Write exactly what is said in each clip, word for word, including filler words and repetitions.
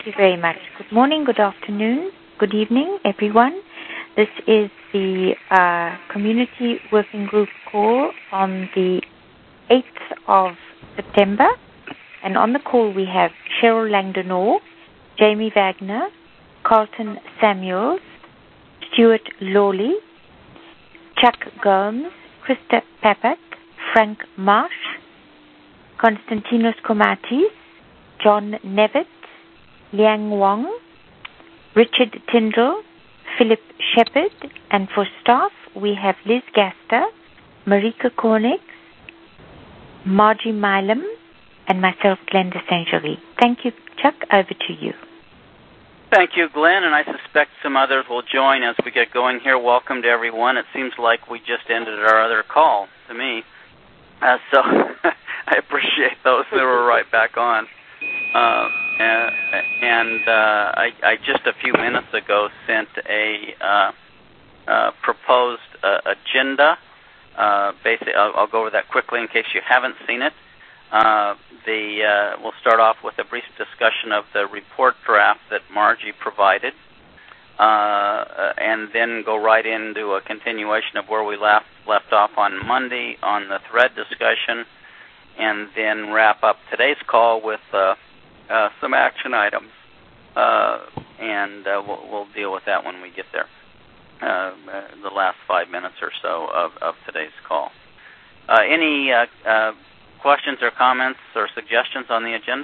Thank you very much. Good morning, good afternoon, good evening, everyone. This is the uh, Community Working Group call on the eighth of September. And on the call we have Cheryl Langdonor, Jamie Wagner, Carlton Samuels, Stuart Lawley, Chuck Gomes, Krista Papak, Frank Marsh, Konstantinos Komatis, John Nevitt, Liang Wang, Richard Tyndall, Philip Shepard, and for staff we have Liz Gaster, Marika Kornix, Margie Milam, and myself, Glenda Saint-Jury. Thank you, Chuck. Over to you. Thank you, Glenn, and I suspect some others will join as we get going here. Welcome to everyone. It seems like we just ended our other call, to me. Uh, so I appreciate those that were right back on. Uh, and and uh, I, I just a few minutes ago sent a uh, uh, proposed uh, agenda. Uh, basically, I'll, I'll go over that quickly in case you haven't seen it. Uh, the uh, we'll start off with a brief discussion of the report draft that Margie provided, uh, and then go right into a continuation of where we left left off on Monday on the thread discussion, and then wrap up today's call with uh, uh, some action items, uh, and uh, we'll, we'll deal with that when we get there. Uh, the last five minutes or so of, of today's call. Uh, any uh, uh, questions or comments or suggestions on the agenda?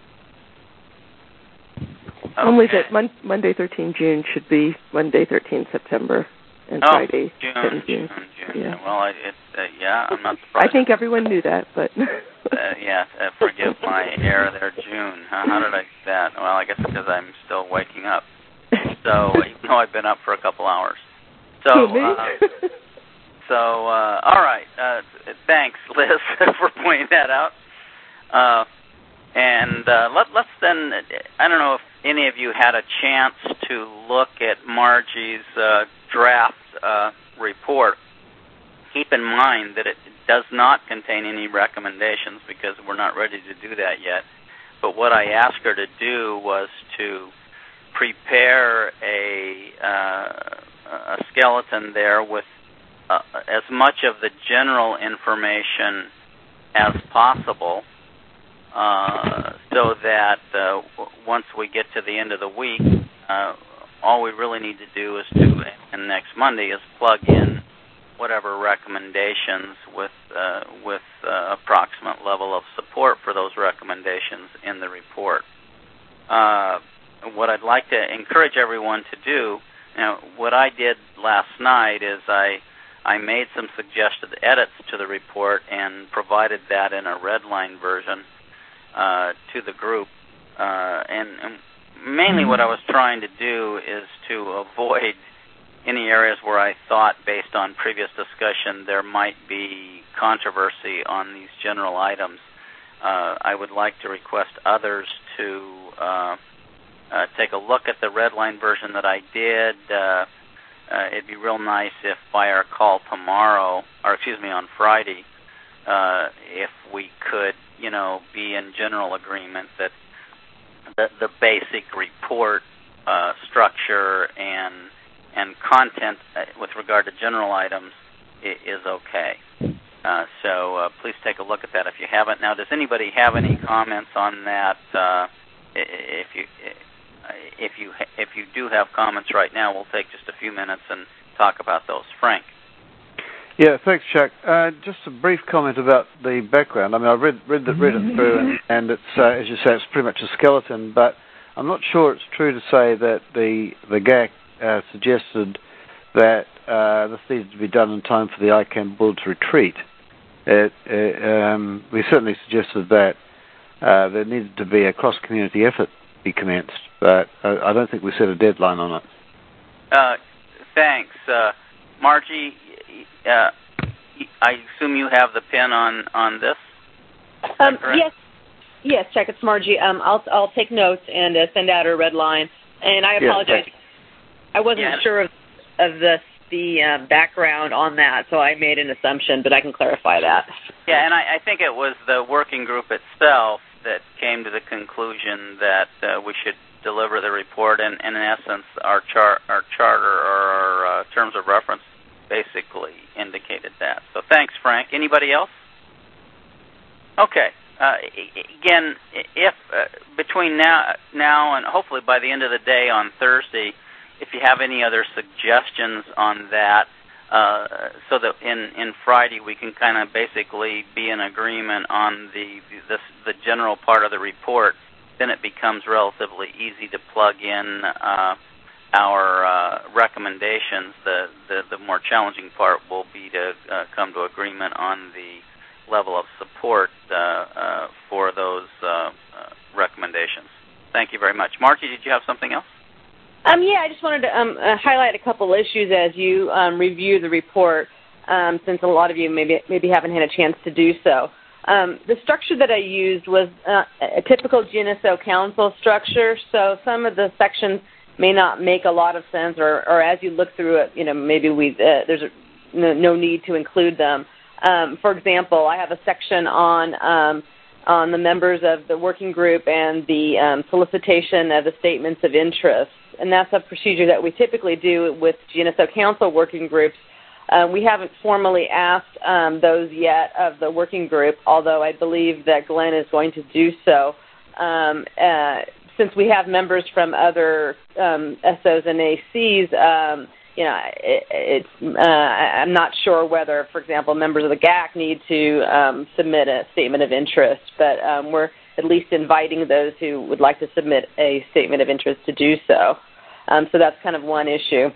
Okay. Only that mon- Monday thirteenth June should be Monday thirteenth September and oh, Friday June, June. June, June. Yeah. Well, I, it, uh, yeah, I'm not surprised. I think everyone knew that, but... uh, yeah, uh, forgive my error there, June. Huh? How did I do that? Well, I guess because I'm still waking up. So, even though I've been up for a couple hours. So, uh, so uh, all right. Uh, thanks, Liz, for pointing that out. Uh, and uh, let, let's then, I don't know if any of you had a chance to look at Margie's uh, draft uh, report. Keep in mind that it does not contain any recommendations because we're not ready to do that yet. But what I asked her to do was to prepare a... Uh, a skeleton there with uh, as much of the general information as possible uh, so that uh, w- once we get to the end of the week, uh, all we really need to do is to, and next Monday, is plug in whatever recommendations with, uh, with uh, approximate level of support for those recommendations in the report. Uh, what I'd like to encourage everyone to do. Now, what I did last night is I I made some suggested edits to the report and provided that in a red line version uh, to the group. Uh, and, and mainly what I was trying to do is to avoid any areas where I thought, based on previous discussion, there might be controversy on these general items. Uh, I would like to request others to... Uh, Uh, take a look at the red line version that I did. Uh, uh, it'd be real nice if by our call tomorrow, or excuse me, on Friday, uh, if we could, you know, be in general agreement that the, the basic report uh, structure and and content with regard to general items is okay. Uh, so uh, please take a look at that if you haven't. Now, does anybody have any comments on that? Uh, if you If you if you do have comments right now, we'll take just a few minutes and talk about those. Frank. Yeah, thanks, Chuck. Uh, just a brief comment about the background. I mean, I read read, the, read it through, and, and it's uh, as you say, it's pretty much a skeleton. But I'm not sure it's true to say that the the G A C uh, suggested that uh, this needed to be done in time for the I CAN board to retreat. It, it, um, we certainly suggested that uh, there needed to be a cross-community effort be commenced, but uh, I don't think we set a deadline on it. Uh, thanks. Uh, Margie, uh, I assume you have the pin on, on this? Um, yes, yes, Chuck, it's Margie. Um, I'll I'll take notes and uh, send out a red line. And I apologize. Yes, I wasn't yeah. sure of, of the, the um, background on that, so I made an assumption, but I can clarify that. Yeah, and I, I think it was the working group itself that came to the conclusion that uh, we should deliver the report, and, and in essence, our, char- our charter or our uh, terms of reference basically indicated that. So thanks, Frank. Anybody else? Okay. Uh, again, if uh, between now, now and hopefully by the end of the day on Thursday, if you have any other suggestions on that, uh, so that in, in Friday we can kind of basically be in agreement on the, the the general part of the report, then it becomes relatively easy to plug in uh, our uh, recommendations. The, the the more challenging part will be to uh, come to agreement on the level of support uh, uh, for those uh, uh, recommendations. Thank you very much. Margie, did you have something else? Um, yeah, I just wanted to um, uh, highlight a couple issues as you um, review the report, um, since a lot of you maybe maybe haven't had a chance to do so. Um, the structure that I used was uh, a typical G N S O Council structure, so some of the sections may not make a lot of sense, or, or as you look through it, you know, maybe we uh, there's a, no, no need to include them. Um, for example, I have a section on um, on the members of the working group and the um, solicitation of the statements of interest. And that's a procedure that we typically do with G N S O Council working groups. Uh, we haven't formally asked um, those yet of the working group, although I believe that Glenn is going to do so. Um, uh, since we have members from other um, S Os and A Cs, um, you know, it, it's, uh, I'm not sure whether, for example, members of the G A C need to um, submit a statement of interest, but um, we're at least inviting those who would like to submit a statement of interest to do so. Um, so that's kind of one issue.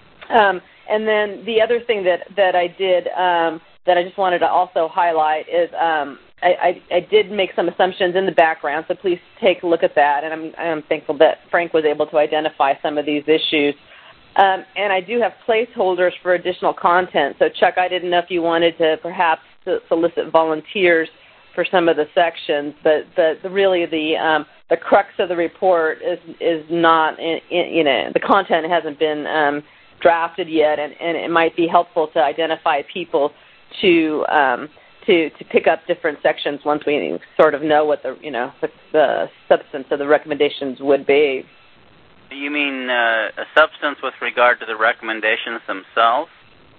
Um, and then the other thing that, that I did um, that I just wanted to also highlight is um, I, I, I did make some assumptions in the background, so please take a look at that. And I'm, I'm thankful that Frank was able to identify some of these issues. Um, and I do have placeholders for additional content. So, Chuck, I didn't know if you wanted to perhaps solicit volunteers for some of the sections, but the, the really the um, the crux of the report is is not in, in, you know the content hasn't been um, drafted yet, and, and it might be helpful to identify people to um, to to pick up different sections once we sort of know what the you know the, the substance of the recommendations would be. You mean uh, a substance with regard to the recommendations themselves?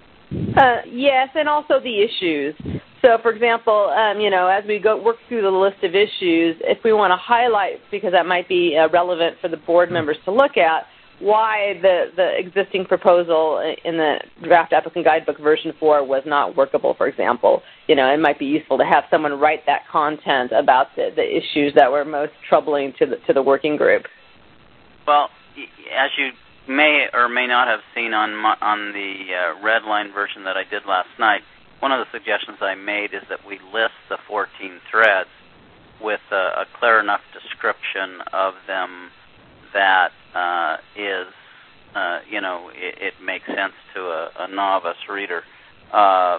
Uh, yes, and also the issues. So, for example, um, you know, as we go work through the list of issues, if we want to highlight, because that might be uh, relevant for the board members to look at, why the, the existing proposal in the draft applicant guidebook version four was not workable, for example. You know, it might be useful to have someone write that content about the, the issues that were most troubling to the, to the working group. Well, as you may or may not have seen on my, on the uh, red line version that I did last night, one of the suggestions I made is that we list the fourteen threads with a, a clear enough description of them that uh, is, uh, you know, it, it makes sense to a, a novice reader. Uh,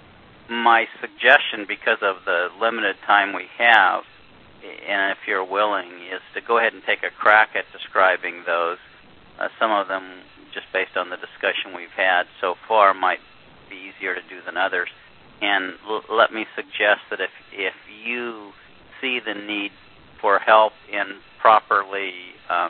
my suggestion, because of the limited time we have, and if you're willing, is to go ahead and take a crack at describing those. Uh, some of them, just based on the discussion we've had so far, might be easier to do than others. And l- let me suggest that if if you see the need for help in properly uh,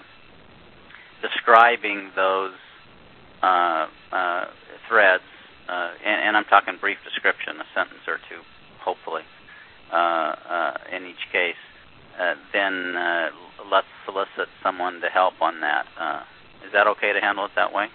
describing those uh, uh, threads, uh, and, and I'm talking brief description, a sentence or two, hopefully, uh, uh, in each case, uh, then uh, let's solicit someone to help on that. Uh, is that okay to handle it that way?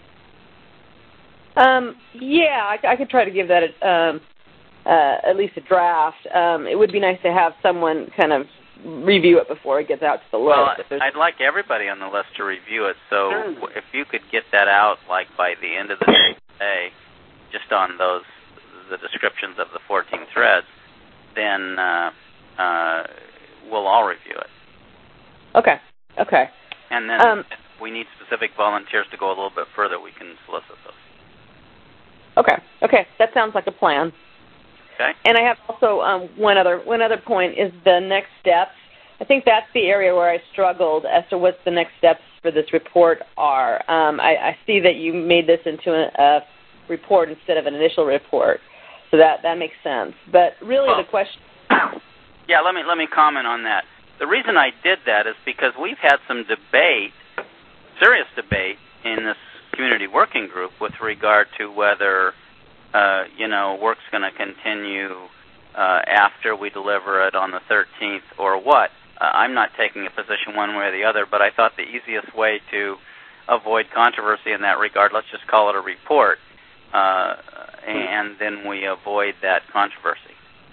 Um, yeah, I, I could try to give that a, um, uh, at least a draft. Um, it would be nice to have someone kind of review it before it gets out to the list. Well, I'd like everybody on the list to review it, so sure. If you could get that out, like, by the end of the day today, just on those, the descriptions of the fourteen threads, then uh, uh, we'll all review it. Okay, okay. And then um, if we need specific volunteers to go a little bit further, we can solicit those. Okay, okay, that sounds like a plan. Okay. And I have also um, one other one other point is the next steps. I think that's the area where I struggled as to what the next steps for this report are. Um, I, I see that you made this into a, a report instead of an initial report, so that, that makes sense. But really, well, the question. Yeah, let me let me comment on that. the reason I did that is because we've had some debate, serious debate, in this community working group with regard to whether, uh, you know, work's going to continue uh, after we deliver it on the thirteenth or what. Uh, I'm not taking a position one way or the other, but I thought the easiest way to avoid controversy in that regard, let's just call it a report, uh, and then we avoid that controversy.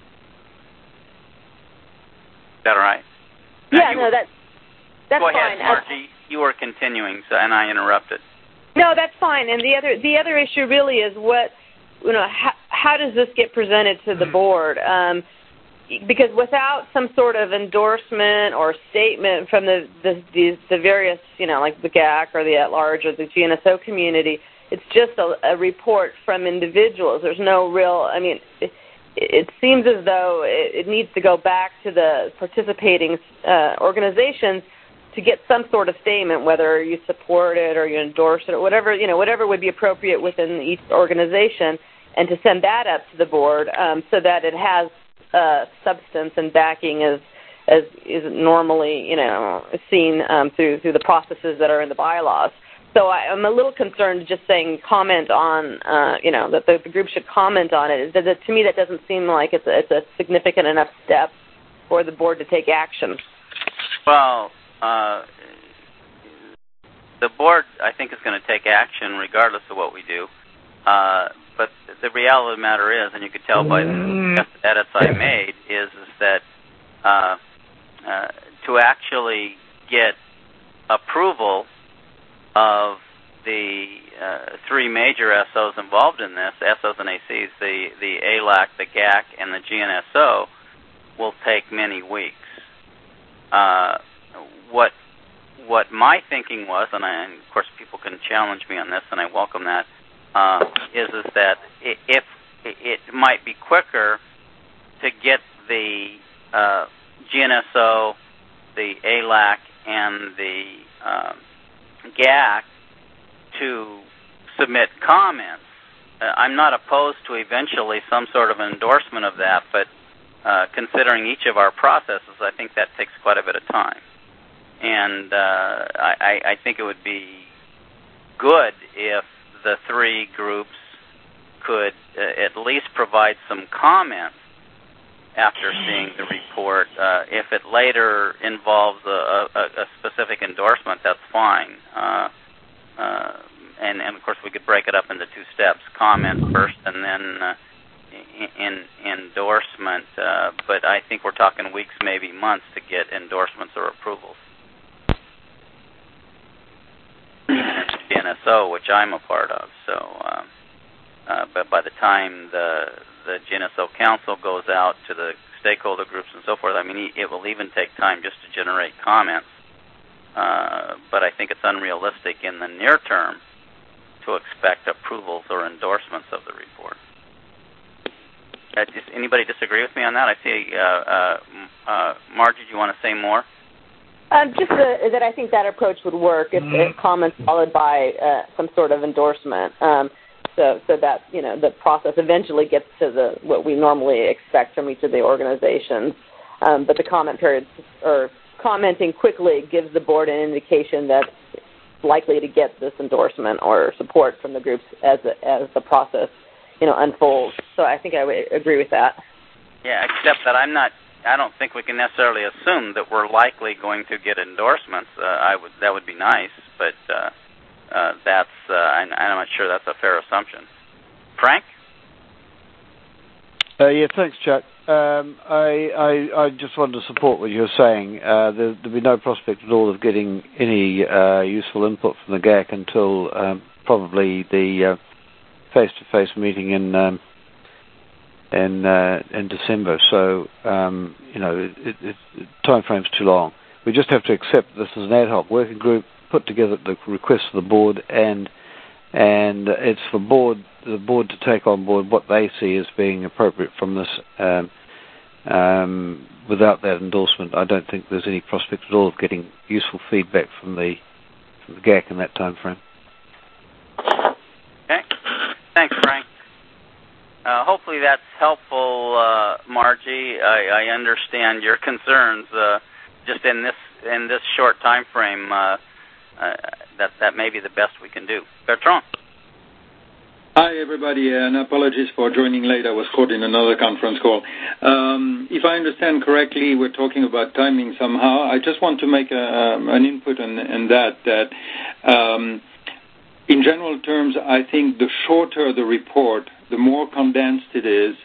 Is that all right? Yeah, now, no, were, that's, that's go fine. Go ahead, Margie. You were continuing, so, and I interrupted. No, that's fine. And the other the other issue really is what, you know, how, how does this get presented to the board? Um, because without some sort of endorsement or statement from the the, the the various, you know, like the G A C or the at-large or the G N S O community, it's just a, a report from individuals. There's no real, I mean, it, it seems as though it, it needs to go back to the participating uh, organizations to get some sort of statement, whether you support it or you endorse it or whatever, you know, whatever would be appropriate within each organization, and to send that up to the board um, so that it has uh, substance and backing as as is normally, you know, seen um, through through the processes that are in the bylaws. So I, I'm a little concerned just saying comment on, uh, you know, that the, the group should comment on it. That, that, to me, that doesn't seem like it's a, it's a significant enough step for the board to take action. Well, Uh, the board, I think, is going to take action regardless of what we do. Uh, but the reality of the matter is, and you could tell by the edits I made, is, is that uh, uh, to actually get approval of the uh, three major S Os involved in this, S Os and A Cs, the, the A L A C, the G A C, and the G N S O, will take many weeks. Uh, What what my thinking was, and, I, and of course people can challenge me on this, and I welcome that, uh, is is that if it might be quicker to get the uh, G N S O, the A L A C, and the uh, G A C to submit comments. Uh, I'm not opposed to eventually some sort of endorsement of that, but uh, considering each of our processes, I think that takes quite a bit of time. And uh, I, I think it would be good if the three groups could uh, at least provide some comments after seeing the report. Uh, if it later involves a, a, a specific endorsement, that's fine. Uh, uh, and, and, of course, we could break it up into two steps, comment first and then uh, in, endorsement. Uh, but I think we're talking weeks, maybe months, to get endorsements or approvals. G N S O, which I'm a part of. So, uh, uh, but by the time the the G N S O Council goes out to the stakeholder groups and so forth, I mean, it will even take time just to generate comments. Uh, but I think it's unrealistic in the near term to expect approvals or endorsements of the report. Uh, does anybody disagree with me on that? I see, uh, uh, uh, Margie, do you want to say more? Um, just the, that I think that approach would work if, if comments followed by uh, some sort of endorsement, um, so so that you know the process eventually gets to the what we normally expect from each of the organizations. Um, but the comment period or commenting quickly gives the board an indication that it's likely to get this endorsement or support from the groups as the, as the process you know unfolds. So I think I would agree with that. Yeah, except that I'm not. I don't think we can necessarily assume that we're likely going to get endorsements. Uh, I would that would be nice, but uh, uh, that's uh, I'm, I'm not sure that's a fair assumption. Frank? Uh, yeah, thanks, Chuck. Um, I, I I just wanted to support what you're saying. Uh, there, there'll be no prospect at all of getting any uh, useful input from the G A C until um, probably the uh, face-to-face meeting in. Um, in uh, in December, so um, you know it, it, it, time frame's too long. We just have to accept this is an ad hoc working group put together at the request of the board, and and it's for board the board to take on board what they see as being appropriate from this. Um, um, without that endorsement, I don't think there's any prospect at all of getting useful feedback from the from the G A C in that time frame. Okay, thanks, Frank. Uh, hopefully that's helpful, uh, Margie. I, I understand your concerns. Uh, just in this in this short time frame, uh, uh, that that may be the best we can do. Bertrand. Hi, everybody, and apologies for joining late. I was caught in another conference call. Um, if I understand correctly, we're talking about timing somehow. I just want to make a, um, an input on, on that, that um, in general terms, I think the shorter the report, the more condensed it is,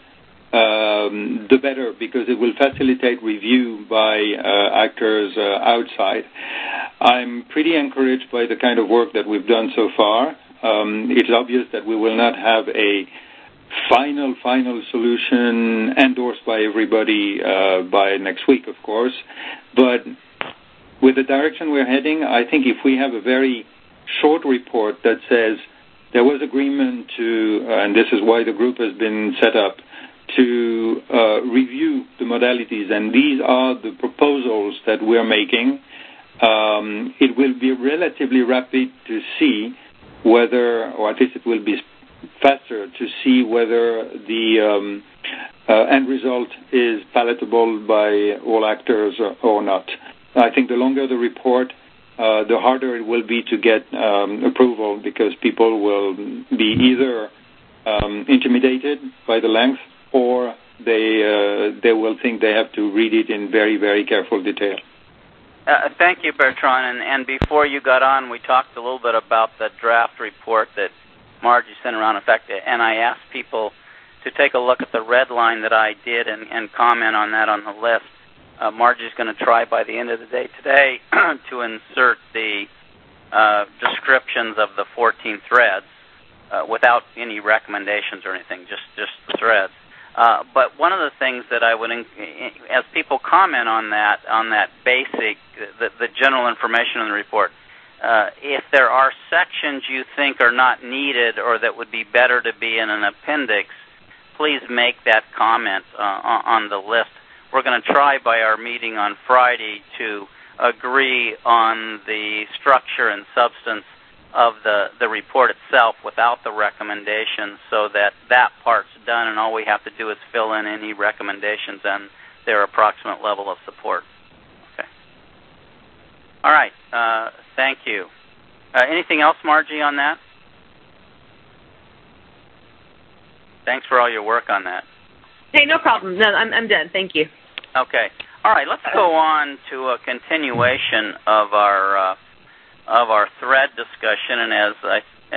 um, the better, because it will facilitate review by uh, actors uh, outside. I'm pretty encouraged by the kind of work that we've done so far. Um, it's obvious that we will not have a final, final solution endorsed by everybody uh, by next week, of course. But with the direction we're heading, I think if we have a very short report that says there was agreement to, uh, and this is why the group has been set up, to uh, review the modalities, and these are the proposals that we're making, um, it will be relatively rapid to see whether, or at least it will be faster to see whether the um, uh, end result is palatable by all actors or, or not. I think the longer the report, uh, the harder it will be to get um, approval, because people will be either um, intimidated by the length, or they uh, they will think they have to read it in very, very careful detail. Uh, thank you, Bertrand. And, and before you got on, we talked a little bit about the draft report that Margie sent around. In fact, and I asked people to take a look at the red line that I did and, and comment on that on the list. Uh, Margie's going to try by the end of the day today to insert the uh, descriptions of the fourteen threads uh, without any recommendations or anything, just, just the threads. Uh, but one of the things that I would, as people comment on that, on that basic, the, the general information in the report, uh, if there are sections you think are not needed or that would be better to be in an appendix, please make that comment uh, on the list. We're going to try by our meeting on Friday to agree on the structure and substance of the, the report itself without the recommendations, so that that part's done and all we have to do is fill in any recommendations and their approximate level of support. Okay. All right. Uh, thank you. Uh, anything else, Margie, on that? Thanks for all your work on that. Hey, no problem. No, I'm, I'm done. Thank you. Okay. All right. Let's go on to a continuation of our uh, of our thread discussion, and as I,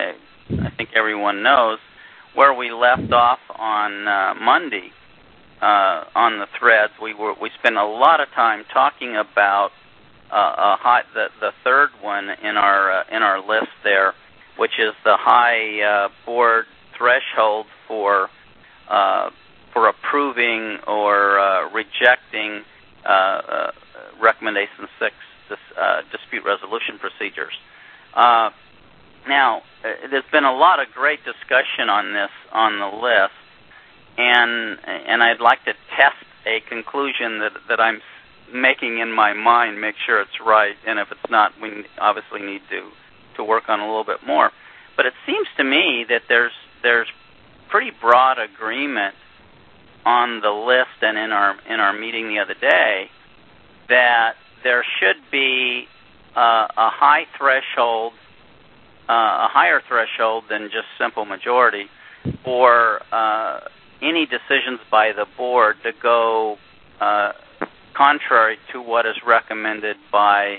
I think everyone knows, where we left off on uh, Monday uh, on the threads, we were we spent a lot of time talking about uh, a high, the the third one in our uh, in our list there, which is the high uh, board threshold for uh, for approving or uh, rejecting uh, uh, recommendation six. This, uh, dispute resolution procedures. Uh, now, uh, there's been a lot of great discussion on this on the list, and and I'd like to test a conclusion that that I'm making in my mind, make sure it's right, and if it's not, we obviously need to, to work on a little bit more. But it seems to me that there's there's pretty broad agreement on the list and in our in our meeting the other day that there should be uh, a high threshold, uh, a higher threshold than just simple majority, for uh, any decisions by the board to go uh, contrary to what is recommended by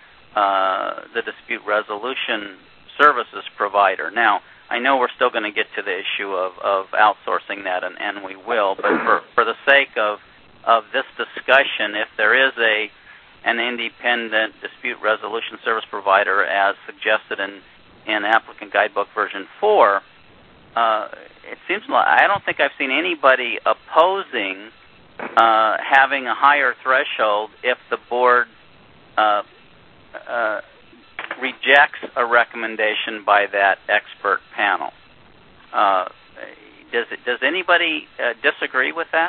uh, the dispute resolution services provider. Now, I know we're still going to get to the issue of, of outsourcing that, and, and we will, but for, for the sake of, of this discussion, if there is a an independent dispute resolution service provider, as suggested in, in Applicant Guidebook version four, uh, it seems like I don't think I've seen anybody opposing uh, having a higher threshold if the board uh, uh, rejects a recommendation by that expert panel. Uh, does it, does anybody uh, disagree with that?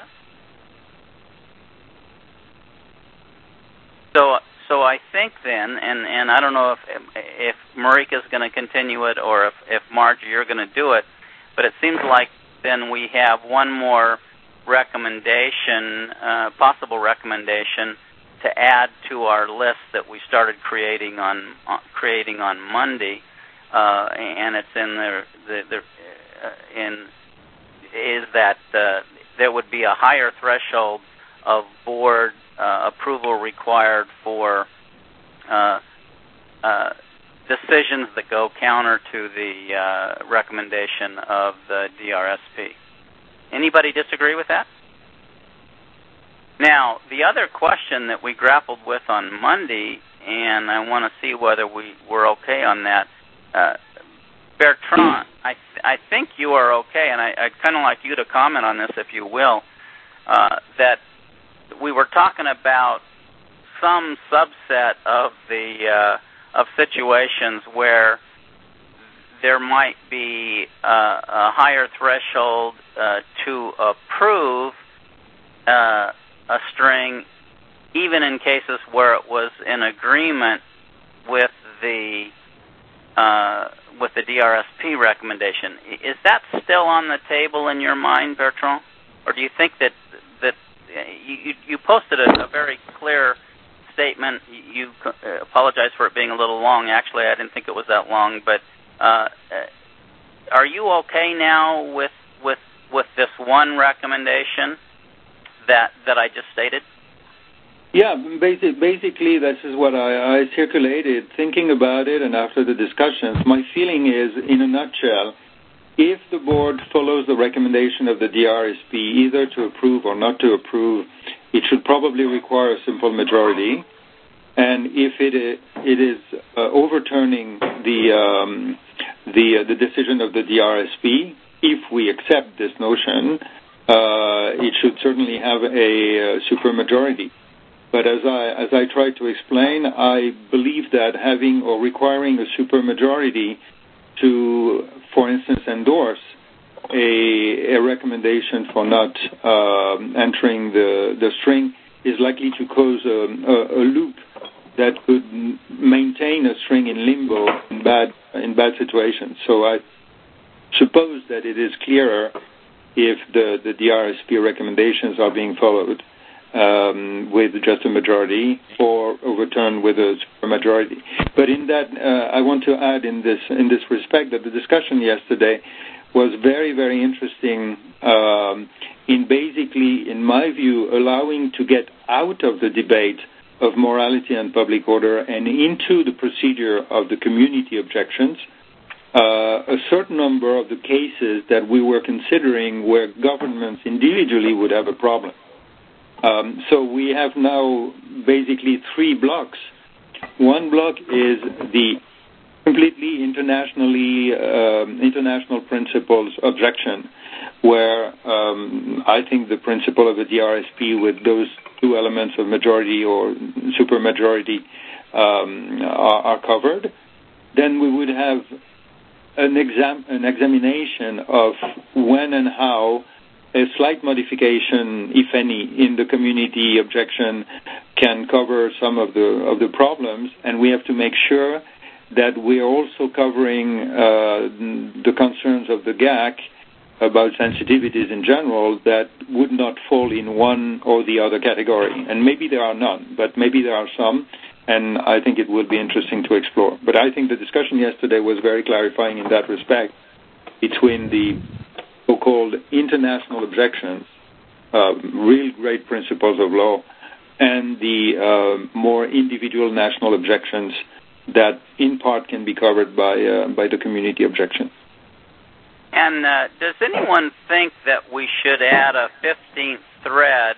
So, so I think then, and, and I don't know if if Marika is going to continue it or if, if Margie, you're going to do it, but it seems like then we have one more recommendation, uh, possible recommendation, to to add to our list that we started creating on uh, creating on Monday, uh, and it's in the the, the uh, in is that uh, there would be a higher threshold of board uh, approval required for uh, uh, decisions that go counter to the uh, recommendation of the D R S P. Anybody disagree with that? Now, the other question that we grappled with on Monday, and I want to see whether we were okay on that, uh, Bertrand, I th- I think you are okay, and I, I'd kind of like you to comment on this, if you will, uh, that we were talking about some subset of the uh, of situations where there might be uh, a higher threshold uh, to approve uh, a string, even in cases where it was in agreement with the uh, with the D R S P recommendation. Is that still on the table in your mind, Bertrand, or do you think that that you, you posted a, a very clear statement? You uh, apologize for it being a little long. Actually, I didn't think it was that long, but uh, are you okay now with with with this one recommendation that that I just stated? Yeah, basic, basically this is what I, I circulated, thinking about it, and after the discussions, my feeling is, in a nutshell, if the board follows the recommendation of the D R S P, either to approve or not to approve, it should probably require a simple majority. And if it is, it is uh, overturning the um, the uh, the decision of the D R S P, if we accept this notion, uh, it should certainly have a uh, supermajority. But as I as I tried to explain, I believe that having or requiring a supermajority to, for instance, endorse a, a recommendation for not uh, entering the the string is likely to cause a, a, a loop that could maintain a string in limbo in bad in bad situations. So I suppose that it is clearer if the, the D R S P recommendations are being followed um, with just a majority, or overturned with a supermajority. But in that, uh, I want to add in this in this respect that the discussion yesterday was very, very interesting um, in basically, in my view, allowing to get out of the debate of morality and public order and into the procedure of the community objections, uh, a certain number of the cases that we were considering where governments individually would have a problem. Um, so we have now basically three blocks. One block is the completely internationally um, international principles objection, where um, I think the principle of the D R S P with those two elements of majority or supermajority um, are, are covered. Then we would have an exam an examination of when and how a slight modification, if any, in the community objection can cover some of the of the problems, and we have to make sure that we are also covering uh, the concerns of the G A C about sensitivities in general that would not fall in one or the other category. And maybe there are none, but maybe there are some, and I think it would be interesting to explore. But I think the discussion yesterday was very clarifying in that respect between the so-called international objections, uh, real great principles of law, and the uh, more individual national objections that in part can be covered by uh, by the community objection. And uh, does anyone think that we should add a fifteenth thread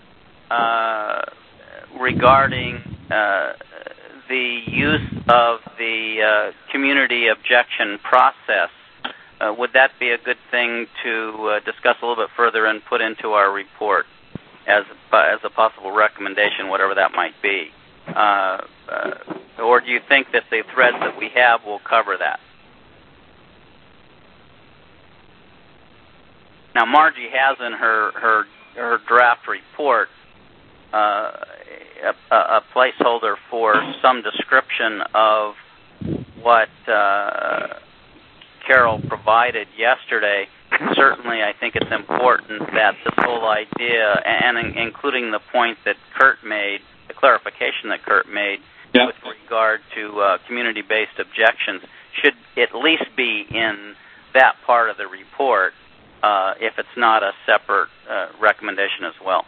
uh, regarding uh, the use of the uh, community objection process? Uh, would that be a good thing to uh, discuss a little bit further and put into our report as as a possible recommendation, whatever that might be? Uh, uh, or do you think that the threads that we have will cover that? Now, Margie has in her her, her draft report uh, a, a placeholder for some description of what uh, Carol provided yesterday. Certainly, I think it's important that this whole idea, and including the point that Kurt made, the clarification that Kurt made yeah. with regard to uh, community-based objections should at least be in that part of the report uh, if it's not a separate uh, recommendation as well.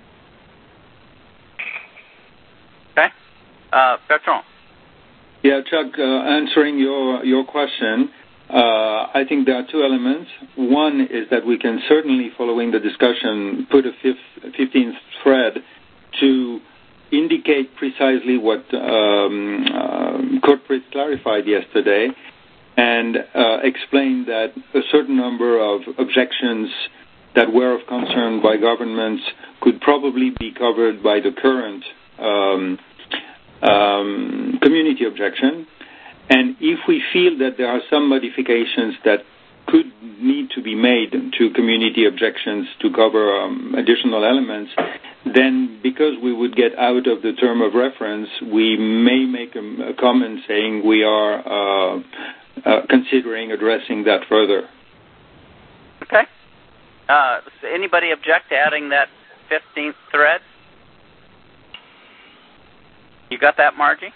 Okay? Uh, Bertrand. Yeah, Chuck, uh, answering your, your question, uh, I think there are two elements. One is that we can certainly, following the discussion, put a fifth, fifteenth thread to indicate precisely what um, uh, Kurt Fritz clarified yesterday and uh, explain that a certain number of objections that were of concern by governments could probably be covered by the current um, um, community objection. And if we feel that there are some modifications that could need to be made to community objections to cover um, additional elements, then because we would get out of the term of reference, we may make a, a comment saying we are uh, uh, considering addressing that further. Okay. Uh, does anybody object to adding that fifteenth thread? You got that, Margie?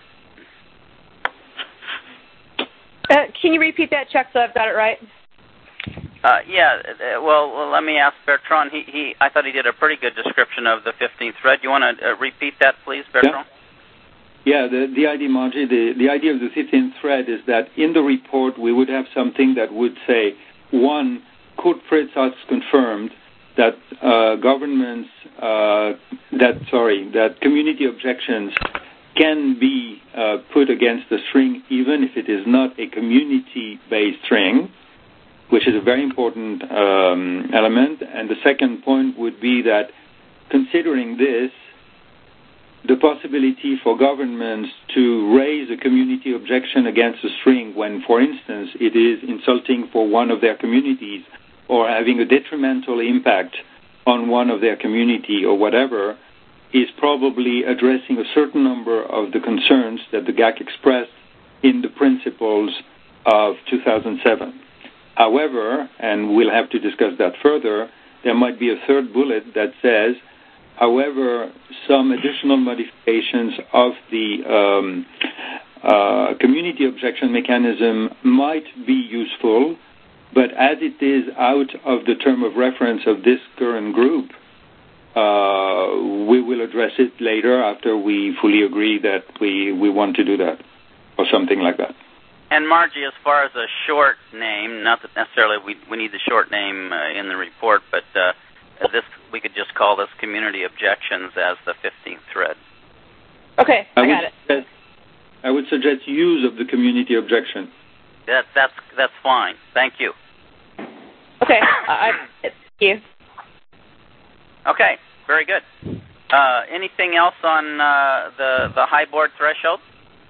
Uh, can you repeat that, Chuck, so I've got it right? Uh, yeah, uh, well, well, let me ask Bertrand. He, he, I thought he did a pretty good description of the fifteenth thread. You want to uh, repeat that, please, Bertrand? Yeah, yeah the, the idea, Margie, the, the idea of the fifteenth thread is that in the report we would have something that would say, one, Kurt Fritz has confirmed that uh, governments, uh, that, sorry, that community objections can be uh, put against the string even if it is not a community-based string, which is a very important um, element. And the second point would be that considering this, the possibility for governments to raise a community objection against a string when, for instance, it is insulting for one of their communities or having a detrimental impact on one of their community or whatever, is probably addressing a certain number of the concerns that the G A C expressed in the principles of two thousand seven. However, and we'll have to discuss that further, there might be a third bullet that says, however, some additional modifications of the um, uh, community objection mechanism might be useful, but as it is out of the term of reference of this current group, uh, we will address it later after we fully agree that we, we want to do that, or something like that. And Margie, as far as a short name, not that necessarily we we need the short name uh, in the report, but uh, this we could just call this community objections as the fifteenth thread. Okay, I, I got it. Suggest, I would suggest use of the community objection. That that's that's fine. Thank you. Okay, I, thank you. Okay, very good. Uh, anything else on uh, the the high board threshold?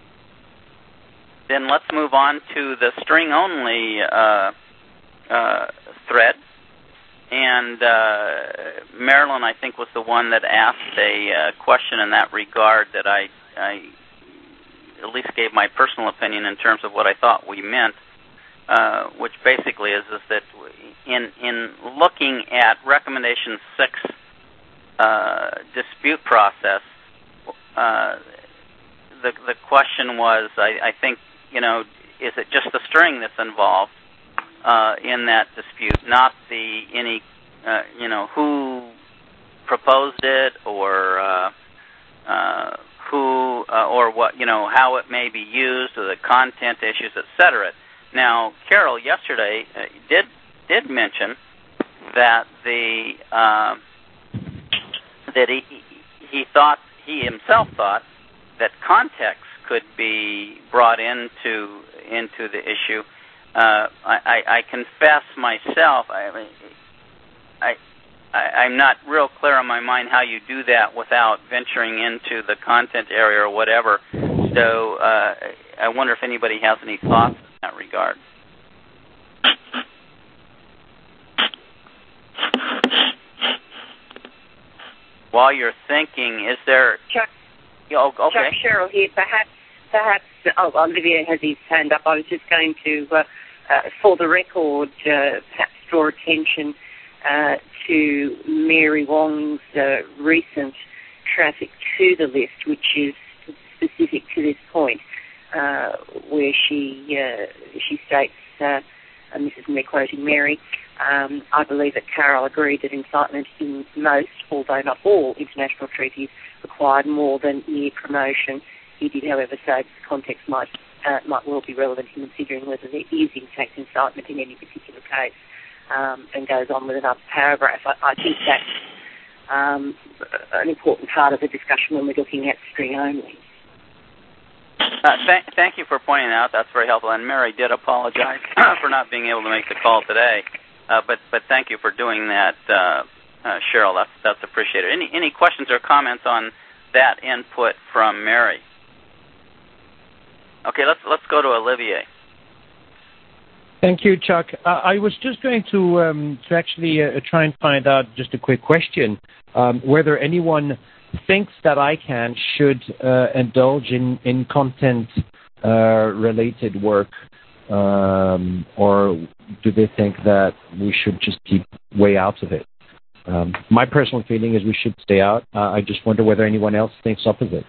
Then let's move on to the string-only uh, uh, thread. And uh, Marilyn, I think, was the one that asked a uh, question in that regard that I, I at least gave my personal opinion in terms of what I thought we meant, uh, which basically is, is that in, in looking at Recommendation six uh, dispute process, uh, the, the question was, I, I think, you know, is it just the string that's involved uh, in that dispute, not the any, uh, you know, who proposed it or uh, uh, who uh, or what, you know, how it may be used, or the content issues, et cetera. Now, Carol yesterday uh, did did mention that the uh, that he he thought he himself thought that context could be brought into into the issue. Uh, I, I, I confess myself, I, I, I, I'm not real clear on my mind how you do that without venturing into the content area or whatever. So uh, I wonder if anybody has any thoughts in that regard. While you're thinking, is there... Chuck, oh, okay. Chuck Sherrill here, perhaps... Perhaps, oh, Olivier has his hand up. I was just going to, uh, uh, for the record, uh, perhaps draw attention uh, to Mary Wong's uh, recent traffic to the list, which is specific to this point, uh, where she uh, she states, uh, and this is me quoting Mary, um, I believe that Carroll agreed that incitement in most, although not all, international treaties required more than mere promotion. He did, however, say that the context might uh, might well be relevant in considering whether there is, in fact, incitement in any particular case, um, and goes on with another paragraph. I, I think that's um, an important part of the discussion when we're looking at string only. Uh, th- thank you for pointing out. That's very helpful. And Mary did apologize for not being able to make the call today, uh, but but thank you for doing that, uh, uh, Cheryl. That's that's appreciated. Any any questions or comments on that input from Mary? Okay, let's let's go to Olivier. Thank you, Chuck. Uh, I was just going to um, to actually uh, try and find out just a quick question um, whether anyone thinks that I C A N should uh, indulge in in content uh, related work, um, or do they think that we should just keep way out of it? Um, my personal feeling is we should stay out. Uh, I just wonder whether anyone else thinks opposite.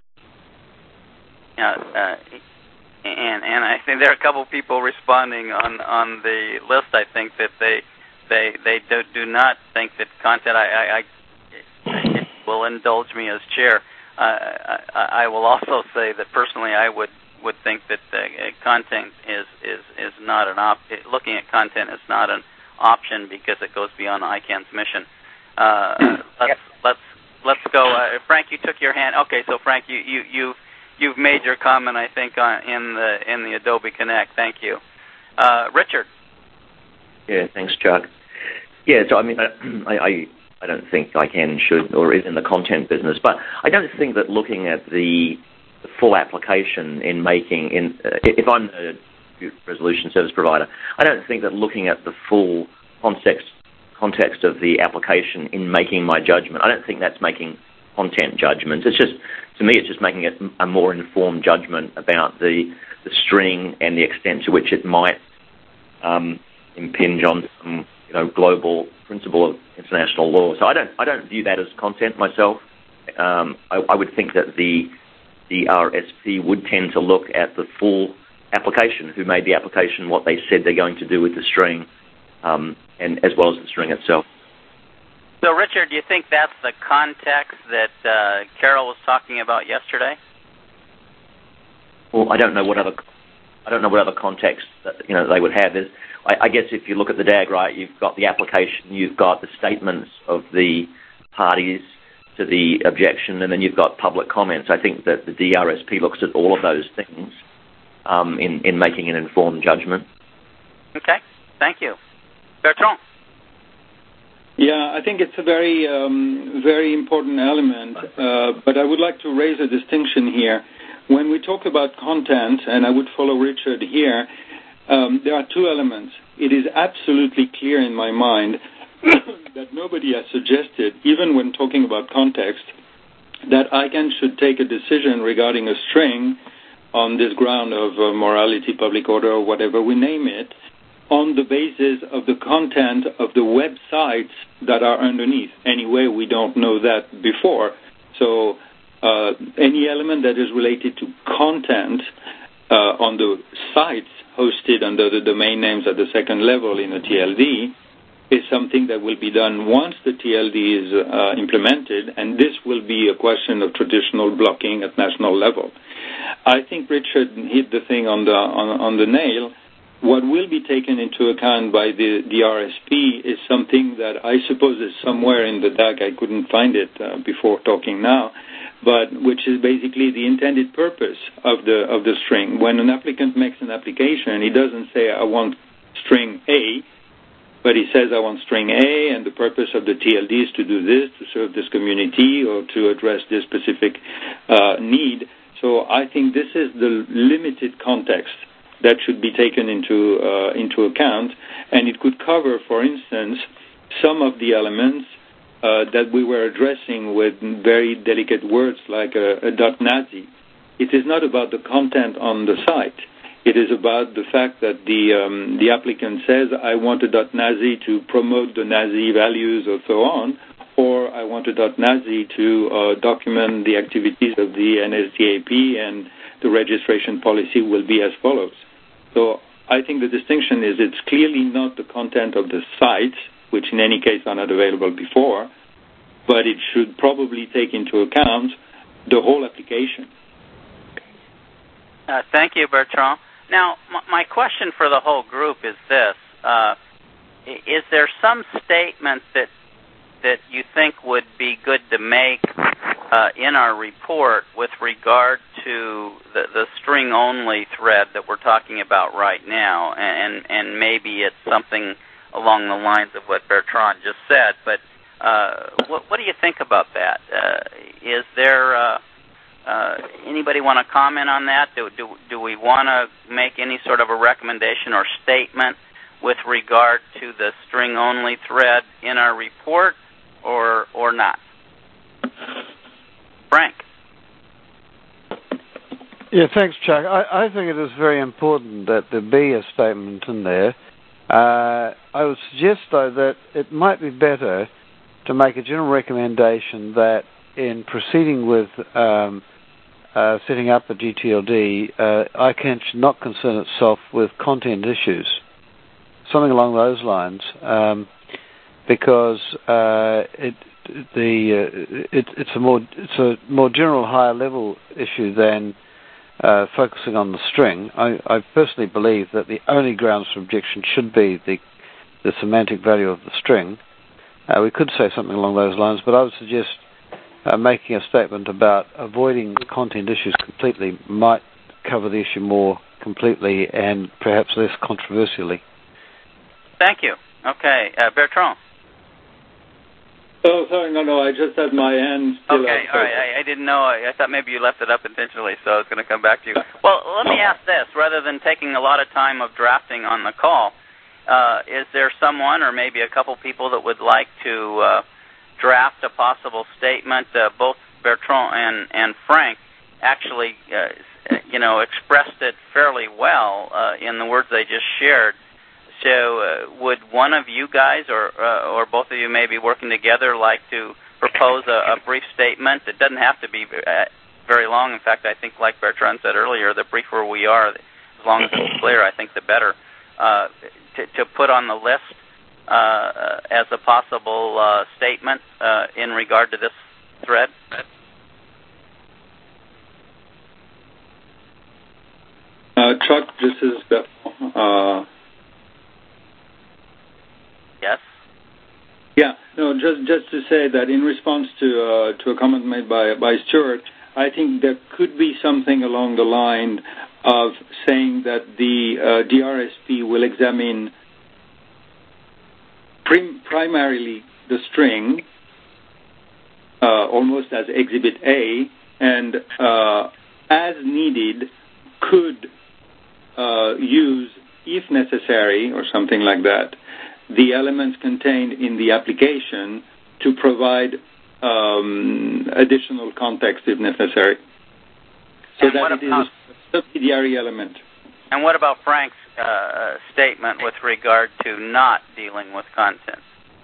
Yeah. Uh, And and I think there are a couple of people responding on, on the list. I think that they they they do, do not think that content. I, I, I it will indulge me as chair. Uh, I, I will also say that personally, I would, would think that uh, content is, is, is not an op. Looking at content is not an option because it goes beyond I C A N's mission. Uh, let's yep. let's let's go. Uh, Frank, you took your hand. Okay, so Frank, you you you. You've made your comment, I think, on, in the in the Adobe Connect. Thank you, uh, Richard. Yeah, thanks, Chuck. Yeah, so I mean, I, I I don't think I can should or is in the content business, but I don't think that looking at the, the full application in making in uh, if I'm a resolution service provider, I don't think that looking at the full context context of the application in making my judgment, I don't think that's making content judgments. It's just, to me, it's just making it a more informed judgment about the, the string and the extent to which it might um, impinge on some, you know, global principle of international law. So I don't, I don't view that as content myself. Um, I, I would think that the the R S P would tend to look at the full application, who made the application, what they said they're going to do with the string, um, and as well as the string itself. So, Richard, do you think that's the context that uh, Carol was talking about yesterday? Well, I don't know what other, I don't know what other context that, you know, they would have. There's, I, I guess if you look at the D A G, right, you've got the application, you've got the statements of the parties to the objection, and then you've got public comments. I think that the D R S P looks at all of those things um, in in making an informed judgment. Okay, thank you, Bertrand. Yeah, I think it's a very, um, very important element, uh, but I would like to raise a distinction here. When we talk about content, and I would follow Richard here, um, there are two elements. It is absolutely clear in my mind that nobody has suggested, even when talking about context, that I C A N should take a decision regarding a string on this ground of uh, morality, public order, or whatever we name it, on the basis of the content of the websites that are underneath. Anyway, we don't know that before. So uh, any element that is related to content uh, on the sites hosted under the domain names at the second level in a T L D is something that will be done once the T L D is uh, implemented, and this will be a question of traditional blocking at national level. I think Richard hit the thing on the on, on the nail. What will be taken into account by the, the R S P is something that I suppose is somewhere in the D A G. I couldn't find it uh, before talking now, but which is basically the intended purpose of the of the string. When an applicant makes an application, he doesn't say, I want string A, but he says, I want string A, and the purpose of the T L D is to do this, to serve this community, or to address this specific uh, need. So I think this is the limited context that should be taken into uh, into account, and it could cover, for instance, some of the elements uh, that we were addressing with very delicate words like a, a .nazi. It is not about the content on the site. It is about the fact that the um, the applicant says, I want a .nazi to promote the Nazi values or so on, or I want .nazi to uh, document the activities of the N S D A P, and the registration policy will be as follows. So I think the distinction is it's clearly not the content of the sites, which in any case are not available before, but it should probably take into account the whole application. Uh, thank you, Bertrand. Now, m- my question for the whole group is this. Uh, is there some statement that that you think would be good to make uh, in our report with regard to the, the string-only thread that we're talking about right now? And, and maybe it's something along the lines of what Bertrand just said, but uh, what, what do you think about that? Uh, is there... Uh, Uh, anybody want to comment on that? Do, do, do we want to make any sort of a recommendation or statement with regard to the string-only thread in our report, or or not? Frank? Yeah, thanks, Chuck. I, I think it is very important that there be a statement in there. Uh, I would suggest, though, that it might be better to make a general recommendation that in proceeding with um, uh, setting up a G T L D, uh, I C A N should not concern itself with content issues, something along those lines, um, because uh, it the uh, it, it's a more it's a more general, higher level issue than uh, focusing on the string. I, I personally believe that the only grounds for objection should be the the semantic value of the string. Uh, we could say something along those lines, but I would suggest uh, making a statement about avoiding content issues completely might cover the issue more completely and perhaps less controversially. Thank you. Okay, uh, Bertrand. Oh, sorry, no, no, I just had my hand still Okay, up. all right, I, I didn't know. I, I thought maybe you left it up intentionally, so I was going to come back to you. Well, let me ask this. Rather than taking a lot of time of drafting on the call, uh, is there someone or maybe a couple people that would like to uh, draft a possible statement? Uh, both Bertrand and, and Frank actually, uh, you know, expressed it fairly well uh, in the words they just shared. So uh, would one of you guys or uh, or both of you maybe working together like to propose a, a brief statement? It doesn't have to be very long. In fact, I think like Bertrand said earlier, the briefer we are, as long as it's clear, I think the better, uh, to, to put on the list uh, as a possible uh, statement uh, in regard to this thread. Uh, Chuck, this is the... Uh, Yes. Yeah. No. Just just to say that in response to uh, to a comment made by by Stuart, I think there could be something along the line of saying that the uh, D R S P will examine prim- primarily the string, uh, almost as Exhibit A, and uh, as needed could uh, use, if necessary, or something like that, the elements contained in the application to provide um, additional context if necessary. So and that it about, is a subsidiary element. And what about Frank's uh, statement with regard to not dealing with content?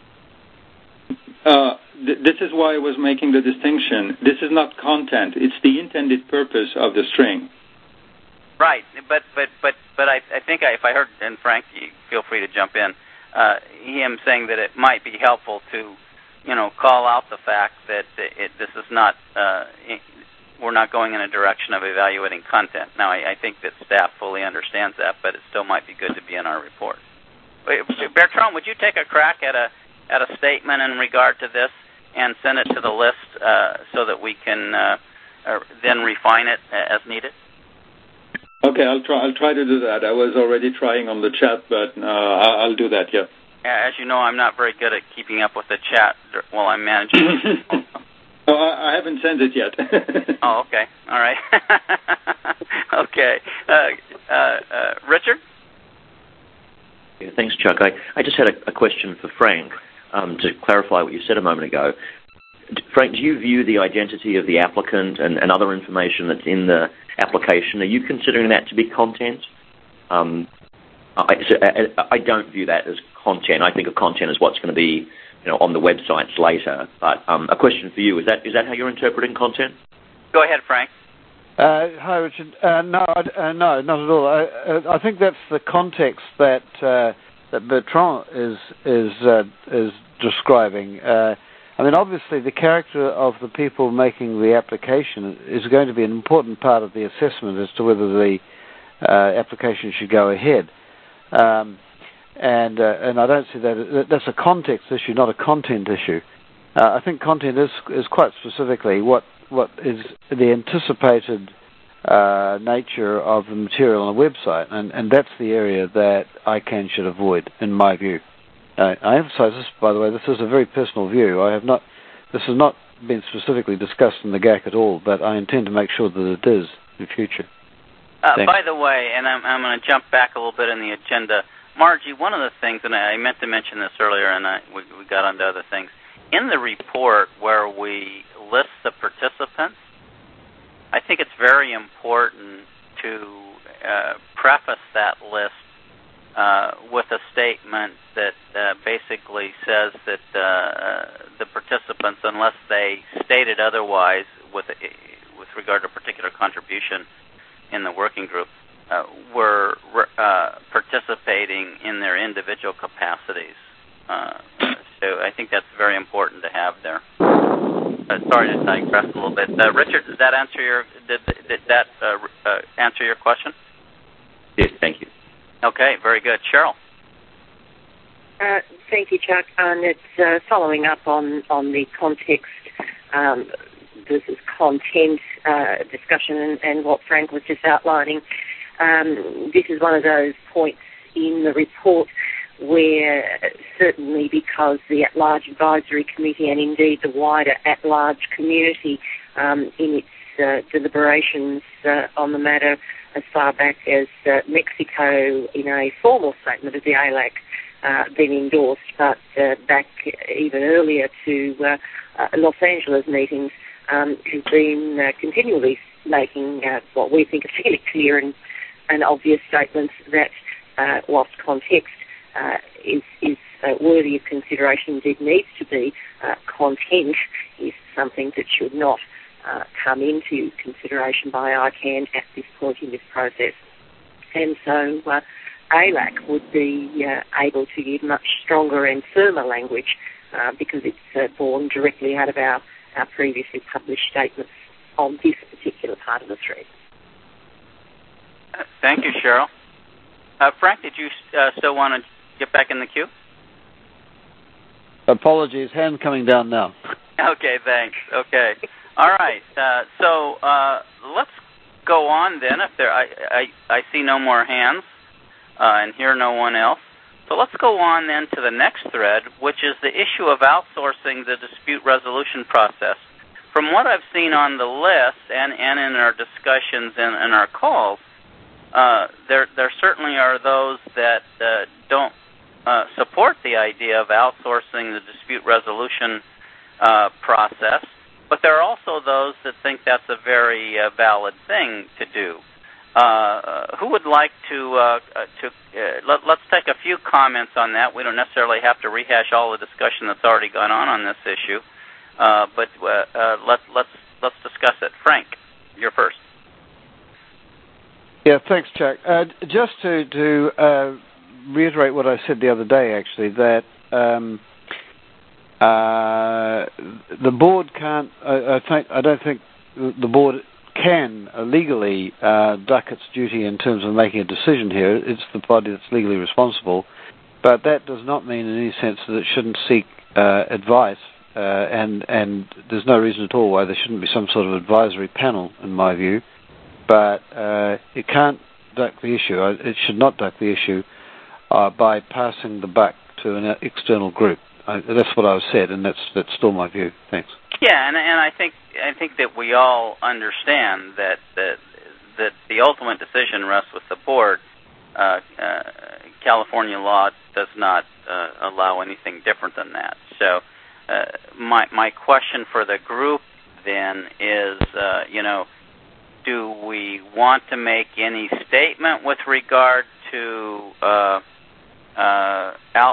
Uh, th- this is why I was making the distinction. This is not content. It's the intended purpose of the string. Right, but but but but I, I think I, if I heard, and Frank, you feel free to jump in. Uh, him saying that it might be helpful to, you know, call out the fact that it, this is not, uh, we're not going in a direction of evaluating content. Now, I, I think that staff fully understands that, but it still might be good to be in our report. Bertrand, would you take a crack at a at a statement in regard to this and send it to the list uh, so that we can uh, then refine it as needed? Okay, I'll try. I'll try to do that. I was already trying on the chat, but uh, I'll do that. Yeah. As you know, I'm not very good at keeping up with the chat while I'm managing. oh, I, I haven't sent it yet. oh, okay. All right. okay. Uh, uh, uh, Richard. Yeah, thanks, Chuck. I, I just had a, a question for Frank um, to clarify what you said a moment ago. Frank, do you view the identity of the applicant and, and other information that's in the application, are you considering that to be content? Um, I, I, I don't view that as content. I think of content as what's going to be you know, on the websites later. But um, a question for you: Is that is that how you're interpreting content? Go ahead, Frank. Uh, hi, Richard. Uh, no, uh, no, not at all. I, I think that's the context that uh, that Bertrand is is uh, is describing. Uh, I mean, obviously, the character of the people making the application is going to be an important part of the assessment as to whether the uh, application should go ahead. Um, and uh, and I don't see that that's a context issue, not a content issue. Uh, I think content is is quite specifically what. what is the anticipated uh, nature of the material on a website, and, and that's the area that I C A N should avoid, in my view. Uh, I emphasize this, by the way, this is a very personal view. I have not, this has not been specifically discussed in the G A C at all, but I intend to make sure that it is in future. Uh, by the way, and I'm, I'm going to jump back a little bit in the agenda, Margie, one of the things, and I meant to mention this earlier, and I, we, we got onto other things, in the report where we list the participants, I think it's very important to uh, preface that list uh, with a statement that uh, basically says that uh, the participants, unless they stated otherwise with with regard to a particular contribution in the working group, uh, were uh, participating in their individual capacities. Uh, so I think that's very important to have there. Uh, sorry to digress a little bit. Uh, Richard, did that answer your did, did that uh, uh, answer your question? Yes, thank you. Okay, very good. Cheryl. Uh, thank you, Chuck. And it's uh, following up on, on the context um, versus content uh, discussion and, and what Frank was just outlining. Um, this is one of those points in the report where certainly because the at-large advisory committee and indeed the wider at-large community um, in its uh, deliberations uh, on the matter as far back as uh, Mexico in a formal statement of the A L A C uh, then endorsed, but uh, back even earlier to uh, uh, Los Angeles meetings um, has been uh, continually making uh, what we think are fairly clear and, and obvious statements that uh, whilst context Uh, is, is uh, worthy of consideration, indeed needs to be, uh, content is something that should not uh, come into consideration by I C A N at this point in this process. And so uh, A L A C would be uh, able to give much stronger and firmer language uh, because it's uh, born directly out of our, our previously published statements on this particular part of the thread. Uh, thank you, Cheryl. Uh, Frank, did you uh, still want to get back in the queue? Apologies, hand coming down now. Okay, thanks. Okay, all right. Uh, so uh, let's go on then. If there, I, I, I see no more hands uh, and hear no one else. So let's go on then to the next thread, which is the issue of outsourcing the dispute resolution process. From what I've seen on the list and, and in our discussions and in our calls, uh, there there certainly are those that uh, don't Uh, support the idea of outsourcing the dispute resolution uh, process, but there are also those that think that's a very uh, valid thing to do. Uh, who would like to, uh, to uh, let, let's take a few comments on that. We don't necessarily have to rehash all the discussion that's already gone on on this issue, uh, but uh, uh, let, let's, let's discuss it. Frank, you're first. Yeah, thanks, Chuck. Uh, just to... to uh, reiterate what I said the other day, actually, that um, uh, the board can't. I, I think I don't think the board can uh, legally uh, duck its duty in terms of making a decision here. It's the body that's legally responsible, but that does not mean in any sense that it shouldn't seek uh, advice. Uh, and and there's no reason at all why there shouldn't be some sort of advisory panel, in my view. But uh, it can't duck the issue. It should not duck the issue. Uh, by passing the buck to an external group. I, that's what I said, and that's that's still my view. Thanks. Yeah, and and I think I think that we all understand that that, that the ultimate decision rests with the board. Uh, uh, California law does not uh, allow anything different than that. So, uh, my my question for the group then is, uh, you know, do we want to make any statement with regard to uh, Uh, outsource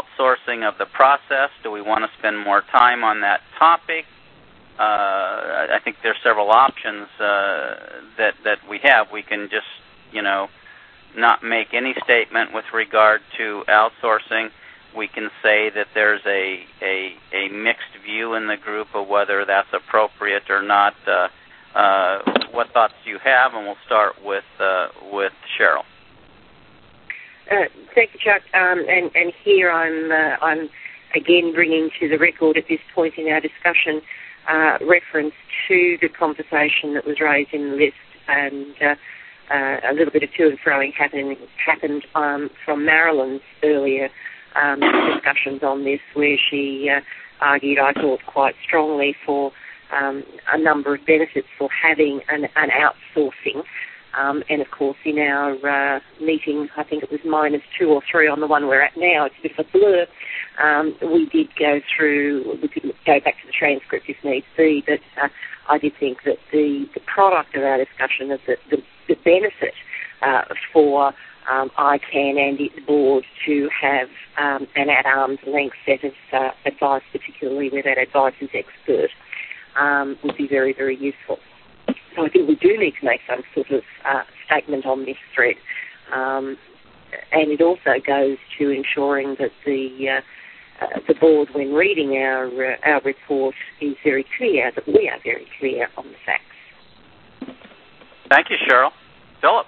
outsourcing of the process? Do we want to spend more time on that topic? Uh, I think there's several options uh, that that we have. We can just, you know, not make any statement with regard to outsourcing. We can say that there's a, a, a mixed view in the group of whether that's appropriate or not. Uh, uh, what thoughts do you have? And we'll start with uh, with Cheryl. Uh, thank you, Chuck. Um, and, and here I'm uh, I'm again bringing to the record at this point in our discussion uh, reference to the conversation that was raised in the list, and uh, uh, a little bit of to and froing happened happened um, from Marilyn's earlier Um, discussions on this, where she uh, argued, I thought, quite strongly for um, a number of benefits for having an, an outsourcing. Um, and, of course, in our uh, meeting, I think it was minus two or three on the one we're at now, it's a bit of a blur, um, we did go through, we could go back to the transcript if needs be, but uh, I did think that the, the product of our discussion is that the, the benefit uh, for Um, I CAN and its board to have um, an at-arm's length set of uh, advice, particularly where that advice is expert, um, would be very, very useful. So I think we do need to make some sort of uh, statement on this thread. Um, and it also goes to ensuring that the uh, uh, the board, when reading our, uh, our report, is very clear, that we are very clear on the facts. Thank you, Cheryl. Philip?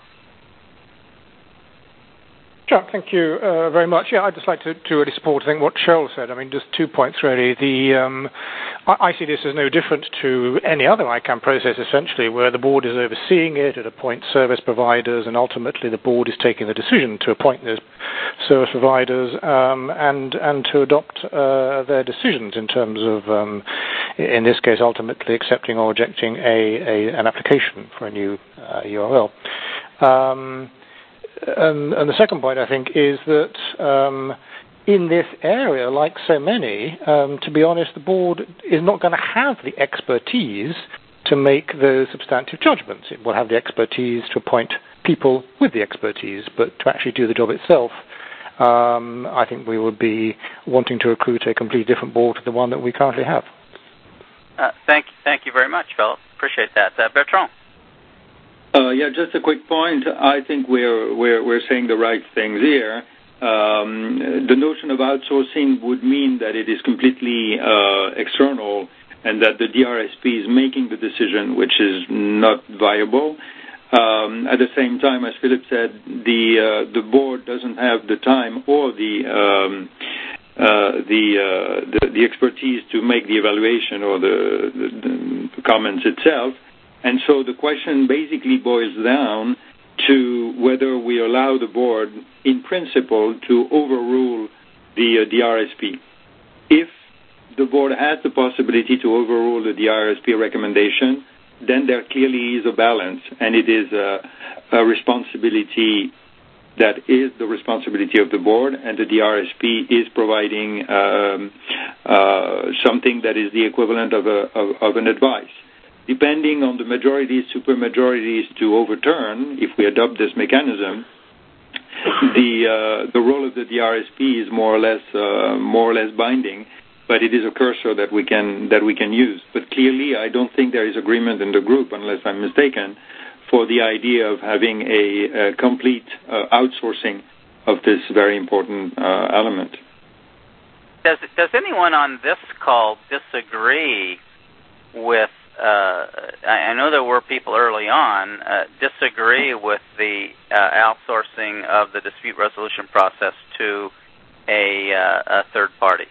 Chuck, thank you uh, very much. Yeah, I'd just like to, to really support, I think, what Cheryl said. I mean, just two points, really. The um, I, I see this as no different to any other I CAN process, essentially, where the board is overseeing it, it appoints service providers, and ultimately the board is taking the decision to appoint those service providers um, and and to adopt uh, their decisions in terms of, um, in this case, ultimately accepting or rejecting a, a an application for a new uh, U R L. Um, And, and the second point, I think, is that um, in this area, like so many, um, to be honest, the board is not going to have the expertise to make those substantive judgments. It will have the expertise to appoint people with the expertise, but to actually do the job itself, um, I think we would be wanting to recruit a completely different board to the one that we currently have. Uh, thank, thank you very much, Philip. Appreciate that. Uh, Bertrand? Uh, yeah, just a quick point. I think we're we're we're saying the right things here. Um, the notion of outsourcing would mean that it is completely uh, external, and that the D R S P is making the decision, which is not viable. Um, at the same time, as Philip said, the uh, the board doesn't have the time or the um, uh, the, uh, the the expertise to make the evaluation or the, the, the comments itself. And so the question basically boils down to whether we allow the board, in principle, to overrule the uh, D R S P. If the board has the possibility to overrule the D R S P recommendation, then there clearly is a balance, and it is a, a responsibility that is the responsibility of the board, and the D R S P is providing um, uh, something that is the equivalent of, a, of, of an advice. Depending on the majorities, supermajorities to overturn, if we adopt this mechanism, the uh, the role of the D R S P is more or less uh, more or less binding, but it is a cursor that we can that we can use. But clearly, I don't think there is agreement in the group, unless I'm mistaken, for the idea of having a, a complete uh, outsourcing of this very important uh, element. Does does anyone on this call disagree with? Uh, I know there were people early on uh, disagree with the uh, outsourcing of the dispute resolution process to a, uh, a third party.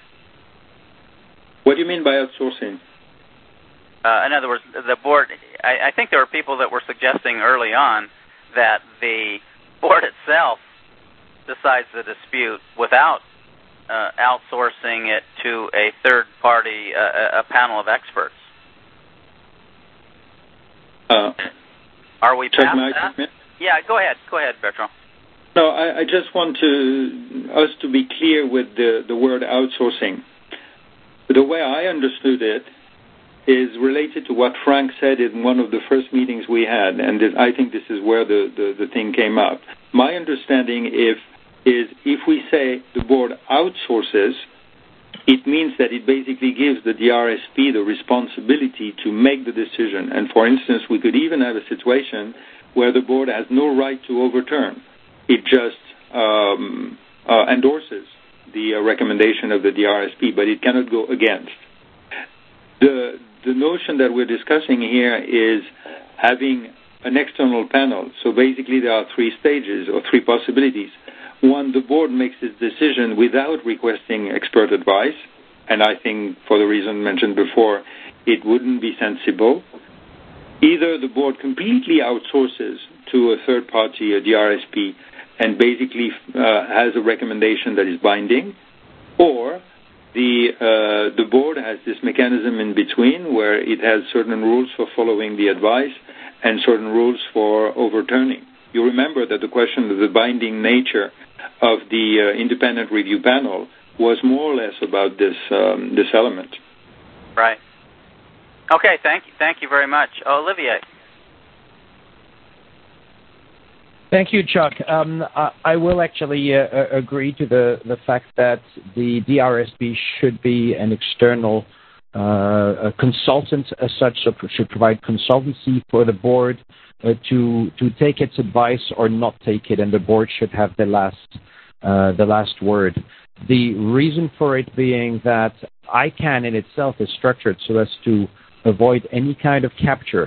What do you mean by outsourcing? Uh, in other words, the board, I, I think there were people that were suggesting early on that the board itself decides the dispute without uh, outsourcing it to a third party, uh, a panel of experts. Uh, Are we past that? Yeah, go ahead. Go ahead, Bertrand. No, I, I just want to us to be clear with the, the word outsourcing. The way I understood it is related to what Frank said in one of the first meetings we had, and I think this is where the, the, the thing came up. My understanding if, is if we say the board outsources, it means that it basically gives the D R S P the responsibility to make the decision. And for instance, we could even have a situation where the board has no right to overturn. It just um, uh, endorses the uh, recommendation of the D R S P, but it cannot go against. The, the notion that we're discussing here is having an external panel. So basically there are three stages or three possibilities. One, the board makes its decision without requesting expert advice, and I think for the reason mentioned before, it wouldn't be sensible. Either the board completely outsources to a third party, a D R S P, and basically uh, has a recommendation that is binding, or the uh, the board has this mechanism in between where it has certain rules for following the advice and certain rules for overturning. You remember that the question of the binding nature of the uh, independent review panel was more or less about this um, this element. Right. Okay. Thank you. Thank you very much, Olivier. Thank you, Chuck. Um, I, I will actually uh, agree to the, the fact that the D R S P should be an external uh, a consultant as such, so should provide consultancy for the board uh, to to take its advice or not take it, and the board should have the last uh, the last word. The reason for it being that I CAN in itself is structured so as to avoid any kind of capture.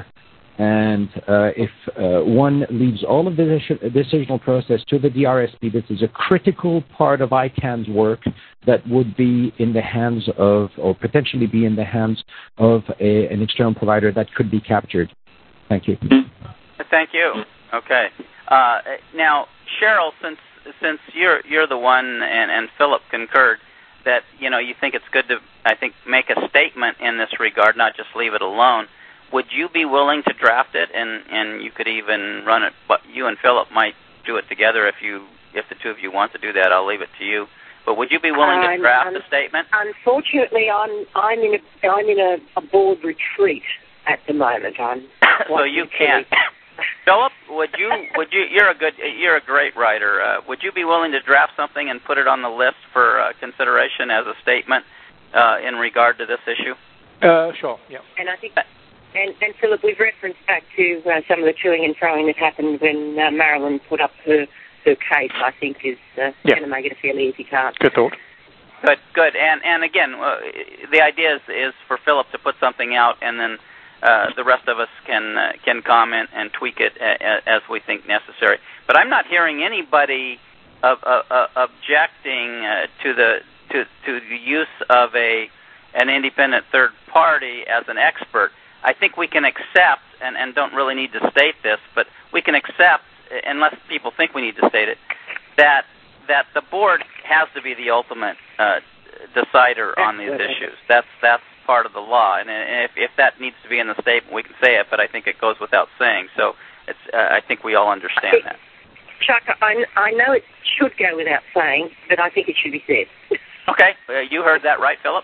And uh, if uh, one leaves all of the decisional process to the D R S P, this is a critical part of I CAN's work that would be in the hands of, or potentially be in the hands of a, an external provider that could be captured. Thank you. Thank you. Okay. Uh, now, Cheryl, since since you're you're the one, and, and Philip concurred that you know you think it's good to, I think, make a statement in this regard, not just leave it alone. Would you be willing to draft it, and, and you could even run it? But you and Philip might do it together if you if the two of you want to do that. I'll leave it to you. But would you be willing to draft um, a statement? Unfortunately, I'm I'm in a I'm in a, a board retreat at the moment. I'm so you can't. Philip, would you would you you're a good you're a great writer. Uh, would you be willing to draft something and put it on the list for uh, consideration as a statement uh, in regard to this issue? Uh, sure. Yeah. And I think. And, and Philip, we've referenced back to uh, some of the toing and froing that happened when uh, Marilyn put up her, her case, I think is uh, yeah. going to make it a fairly easy task. Good thought. Good, good. And and again, uh, the idea is, is for Philip to put something out, and then uh, the rest of us can uh, can comment and tweak it a, a, as we think necessary. But I'm not hearing anybody of, uh, uh, objecting uh, to the to to the use of a an independent third party as an expert. I think we can accept, and, and don't really need to state this, but we can accept, unless people think we need to state it, that that the board has to be the ultimate uh, decider on these issues. That's that's part of the law, and if, if that needs to be in the statement, we can say it, but I think it goes without saying. So it's uh, I think we all understand that. Chuck, I, I know it should go without saying, but I think it should be said. Okay, uh, you heard that right, Philip?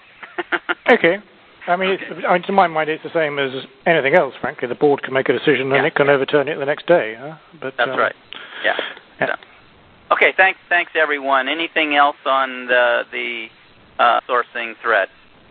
Okay. I mean, it's, I mean, to my mind, it's the same as anything else, frankly. The board can make a decision and yeah. it can overturn it the next day. Huh? But, That's um, right. Yeah. yeah. So, okay, thanks, thanks, everyone. Anything else on the, the uh, sourcing thread?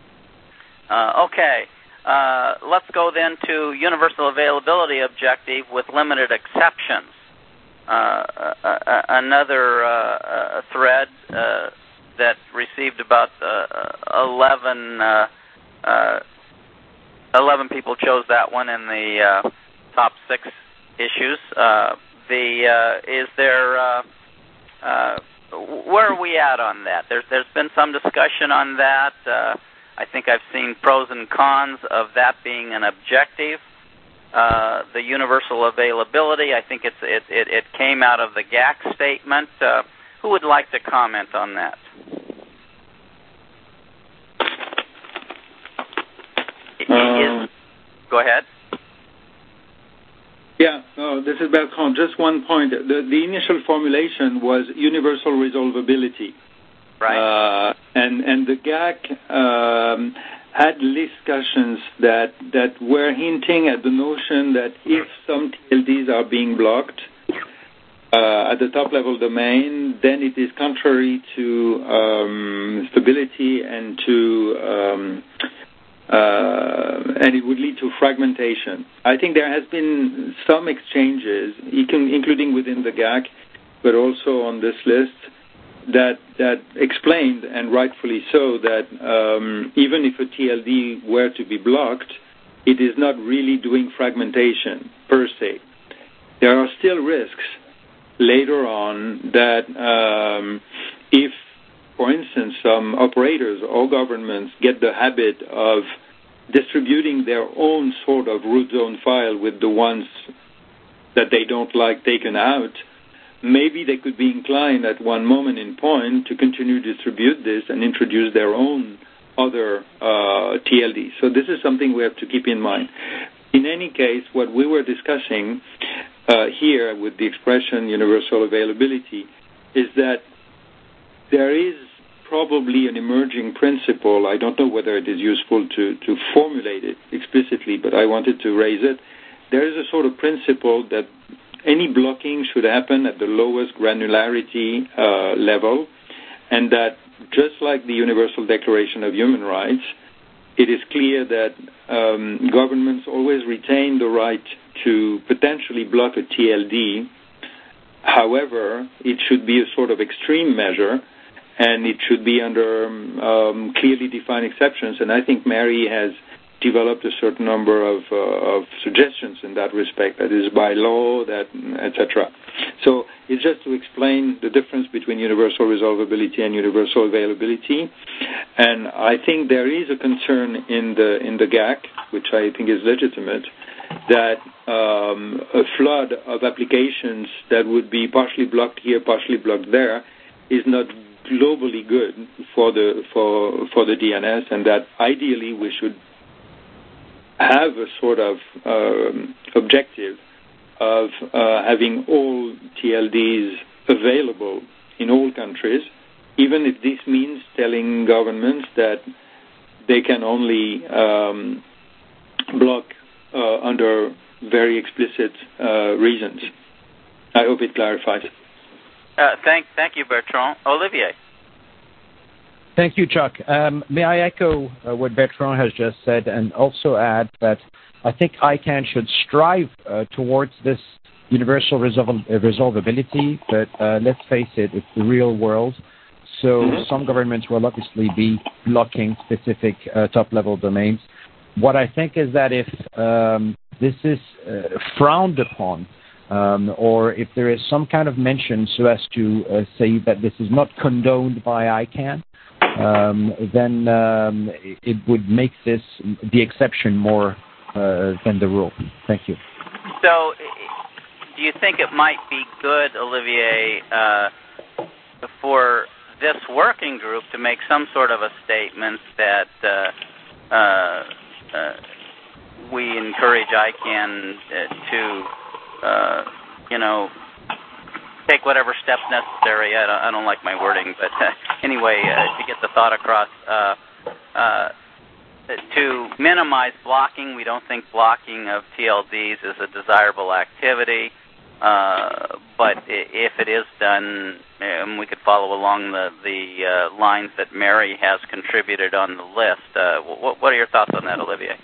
Uh, okay. Uh, let's go then to universal availability objective with limited exceptions. Uh, uh, another uh, uh, thread uh, that received about uh, eleven... Uh, Uh, eleven people chose that one in the uh, top six issues. Uh, the uh, is there? Uh, uh, where are we at on that? There's there's been some discussion on that. Uh, I think I've seen pros and cons of that being an objective. Uh, the universal availability. I think it's it, it it came out of the G A C statement. Uh, who would like to comment on that? Um, Go ahead. Yeah, no, this is Bertrand. Just one point. The, the initial formulation was universal resolvability. Right. Uh, and, and the G A C um, had discussions that, that were hinting at the notion that if some T L Ds are being blocked, uh, at the top-level domain, then it is contrary to um, stability and to um, uh, and it would lead to fragmentation. I think there has been some exchanges, including within the G A C, but also on this list, that that explained, and rightfully so, that um, even if a T L D were to be blocked, it is not really doing fragmentation per se. There are still risks later on that um, if, for instance, some operators or governments get the habit of distributing their own sort of root zone file with the ones that they don't like taken out, maybe they could be inclined at one moment in point to continue to distribute this and introduce their own other uh, T L Ds. So this is something we have to keep in mind. In any case, what we were discussing uh, here with the expression universal availability is that there is probably an emerging principle. I don't know whether it is useful to, to formulate it explicitly, but I wanted to raise it. There is a sort of principle that any blocking should happen at the lowest granularity uh, level, and that just like the Universal Declaration of Human Rights, it is clear that um, governments always retain the right to potentially block a T L D. However, it should be a sort of extreme measure, and it should be under um, clearly defined exceptions. And I think Mary has developed a certain number of, uh, of suggestions in that respect, that is by law, that et cetera. So it's just to explain the difference between universal resolvability and universal availability. And I think there is a concern in the in the G A C, which I think is legitimate, that um, a flood of applications that would be partially blocked here, partially blocked there, is not globally good for the for for the D N S, and that ideally we should have a sort of um, objective of uh, having all T L Ds available in all countries, even if this means telling governments that they can only um, block uh, under very explicit uh, reasons. I hope it clarifies. Uh, thank, thank you, Bertrand. Olivier. Thank you, Chuck. Um, may I echo uh, what Bertrand has just said, and also add that I think I CAN should strive uh, towards this universal resol- uh, resolvability, but uh, let's face it, it's the real world. So mm-hmm. some governments will obviously be blocking specific uh, top-level domains. What I think is that if um, this is uh, frowned upon, um, or if there is some kind of mention so as to uh, say that this is not condoned by I CAN, um, then um, it would make this the exception more uh, than the rule. Thank you. So, do you think it might be good, Olivier, uh, for this working group to make some sort of a statement that uh, uh, uh, we encourage I CAN uh, to, uh, you know, take whatever steps necessary. I don't, I don't like my wording, but uh, anyway, uh, to get the thought across, uh, uh, to minimize blocking. We don't think blocking of T L Ds is a desirable activity, uh, but if it is done, um, we could follow along the, the uh, lines that Mary has contributed on the list. Uh, what, what are your thoughts on that, Olivier?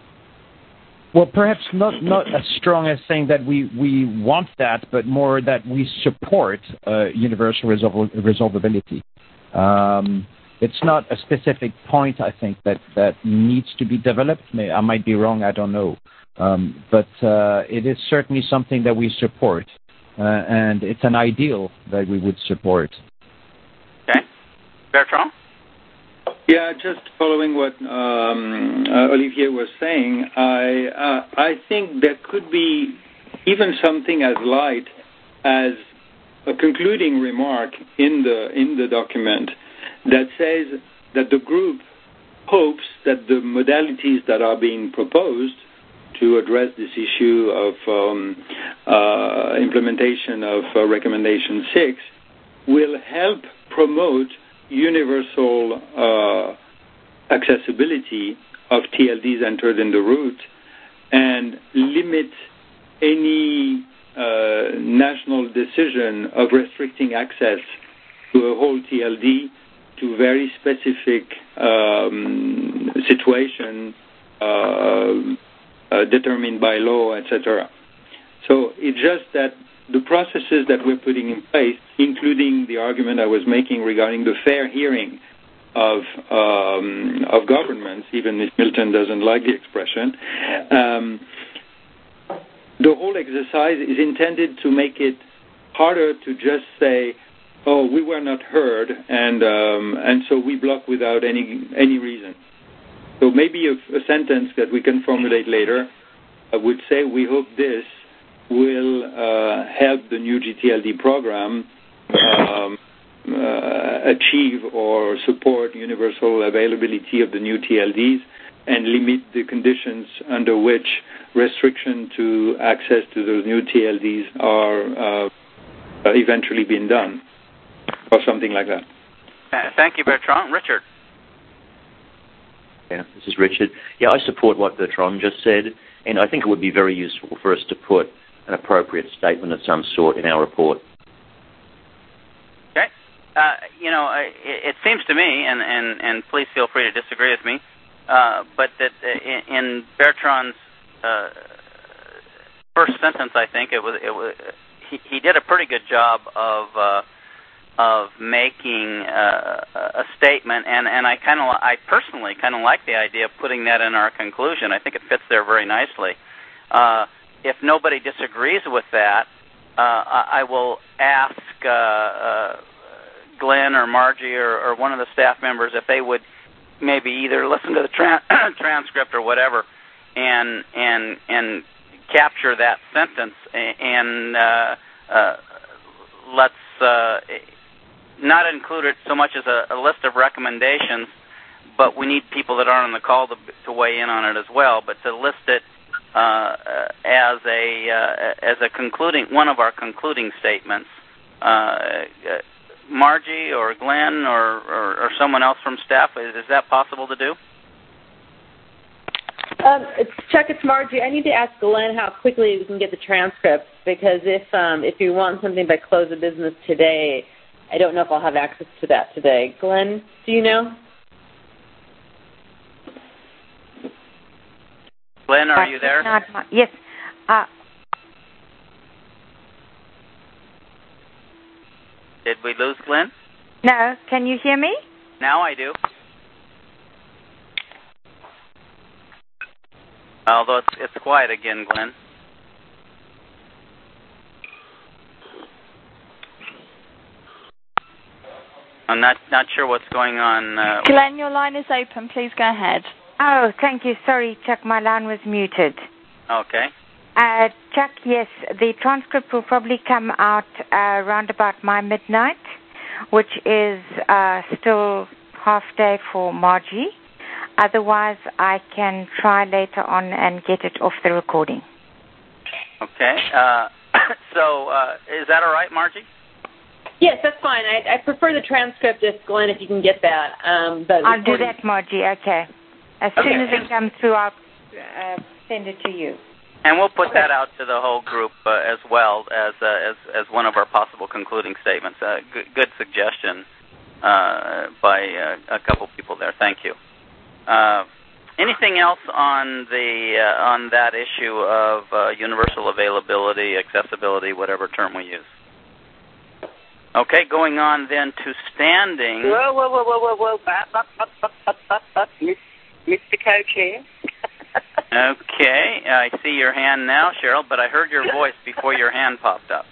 Well, perhaps not, not as strong as saying that we, we want that, but more that we support uh, universal resol- resolvability. Um, it's not a specific point, I think, that, that needs to be developed. I might be wrong, I don't know. Um, but uh, it is certainly something that we support, uh, and it's an ideal that we would support. Okay. Bertrand? Yeah, just following what um, uh, Olivier was saying, I uh, I think there could be even something as light as a concluding remark in the in the document that says that the group hopes that the modalities that are being proposed to address this issue of um, uh, implementation of uh, Recommendation six will help promote universal uh, accessibility of T L Ds entered in the root and limit any uh, national decision of restricting access to a whole T L D to very specific um, situations uh, uh, determined by law, et cetera. So it's just that the processes that we're putting in place, including the argument I was making regarding the fair hearing of um, of governments, even if Milton doesn't like the expression, um, the whole exercise is intended to make it harder to just say, "Oh, we were not heard," and um, and so we block without any any reason. So maybe a, a sentence that we can formulate later I would say we hope this will uh, help the new G T L D program um, uh, achieve or support universal availability of the new T L Ds and limit the conditions under which restriction to access to those new T L Ds are uh, eventually being done, or something like that. Uh, thank you, Bertrand. Richard. Yeah, this is Richard. Yeah, I support what Bertrand just said, and I think it would be very useful for us to put an appropriate statement of some sort in our report. Okay. Uh, you know, it, it seems to me, and, and, and please feel free to disagree with me, uh, but that in, in Bertrand's uh, first sentence, I think it was, it was he, he did a pretty good job of uh, of making uh, a statement, and, and I kind of, I personally kind of like the idea of putting that in our conclusion. I think it fits there very nicely. Uh, if nobody disagrees with that, uh, I will ask uh, uh, Glenn or Margie or, or one of the staff members if they would maybe either listen to the tra- transcript or whatever, and and and capture that sentence, and uh, uh, let's. Uh, not include it so much as a, a list of recommendations, but we need people that aren't on the call to, to weigh in on it as well, but to list it uh, as a uh, as a concluding, one of our concluding statements. Uh, Margie or Glenn or, or, or someone else from staff, is, is that possible to do? Um, it's, Chuck, it's Margie. I need to ask Glenn how quickly we can get the transcript, because if um, if you want something by close of business today, I don't know if I'll have access to that today. Glenn, do you know? Glenn, are you there? Not my, yes. Uh, Did we lose Glenn? no. Can you hear me? Now I do. Although it's, it's quiet again, Glenn. I'm not not sure what's going on. Uh, Glenn, your line is open. Please go ahead. Oh, thank you. Sorry, Chuck, my line was muted. Okay. Uh, Chuck, yes, the transcript will probably come out uh, around about my midnight, which is uh, still half day for Margie. Otherwise, I can try later on and get it off the recording. Okay. Uh, so uh, is that all right, Margie? Yes, that's fine. I, I prefer the transcript, if Glenn, if you can get that. Um, but I'll do that, Margie. Okay. As okay. soon as it comes through, I'll uh, send it to you. And we'll put okay. that out to the whole group uh, as well as uh, as as one of our possible concluding statements. Uh, good, good suggestion uh, by uh, a couple people there. Thank you. Uh, anything else on the uh, on that issue of uh, universal availability, accessibility, whatever term we use? Okay, going on then to standing. Whoa, whoa, whoa, whoa, whoa, whoa, up, up, up, up, up, up, up, Mister Co-Chair. Okay, I see your hand now, Cheryl, but I heard your voice before your hand popped up.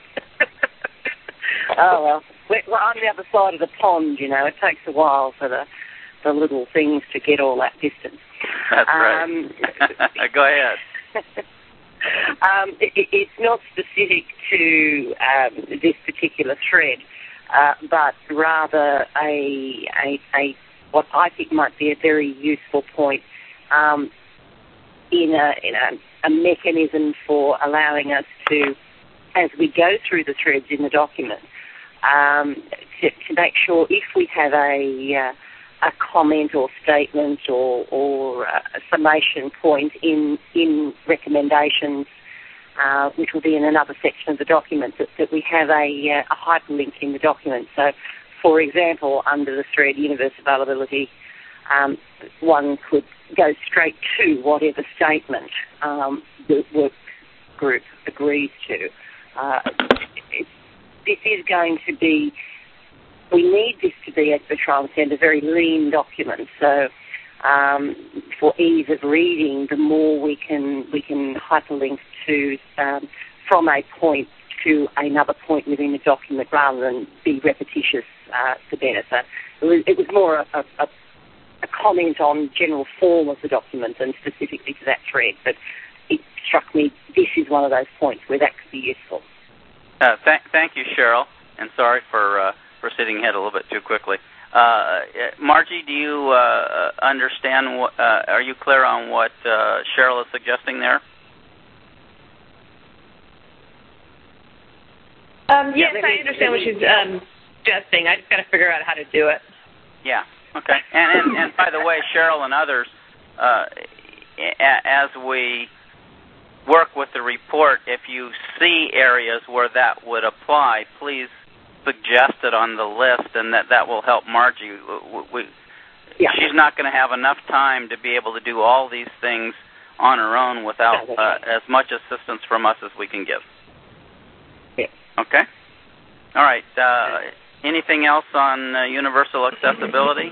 Oh, well, we're, we're on the other side of the pond, you know. It takes a while for the, the little things to get all that distance. That's right. Um, Go ahead. Um, it, it's not specific to um, this particular thread, uh, but rather a, a, a what I think might be a very useful point um, in, a, in a, a mechanism for allowing us to, as we go through the threads in the document, um, to, to make sure if we have a uh, a comment or statement or, or a summation point in in recommendations uh, which will be in another section of the document, that, that we have a, uh, a hyperlink in the document. So, for example, under the thread universe availability, um, one could go straight to whatever statement um, the work group agrees to. Uh, it, this is going to be, we need this to be, as Bertrand said, a very lean document. So um, for ease of reading, the more we can we can hyperlink to um, from a point to another point within the document rather than be repetitious, uh, the better. So it was, it was more a, a, a comment on general form of the document and specifically to that thread. But it struck me this is one of those points where that could be useful. Uh, th- thank you, Cheryl, and sorry for uh, for sitting ahead a little bit too quickly. Uh, Margie, do you uh, understand? What, uh, are you clear on what uh, Cheryl is suggesting there? Um, yes, I understand what she's um, suggesting. I just got to figure out how to do it. Yeah. Okay. And and, and by the way, Cheryl and others, uh, as we work with the report, if you see areas where that would apply, please suggest it on the list, and that, that will help Margie. We, yeah. She's not going to have enough time to be able to do all these things on her own without uh, as much assistance from us as we can give. Yeah. Okay? All right. Uh, anything else on uh, universal accessibility?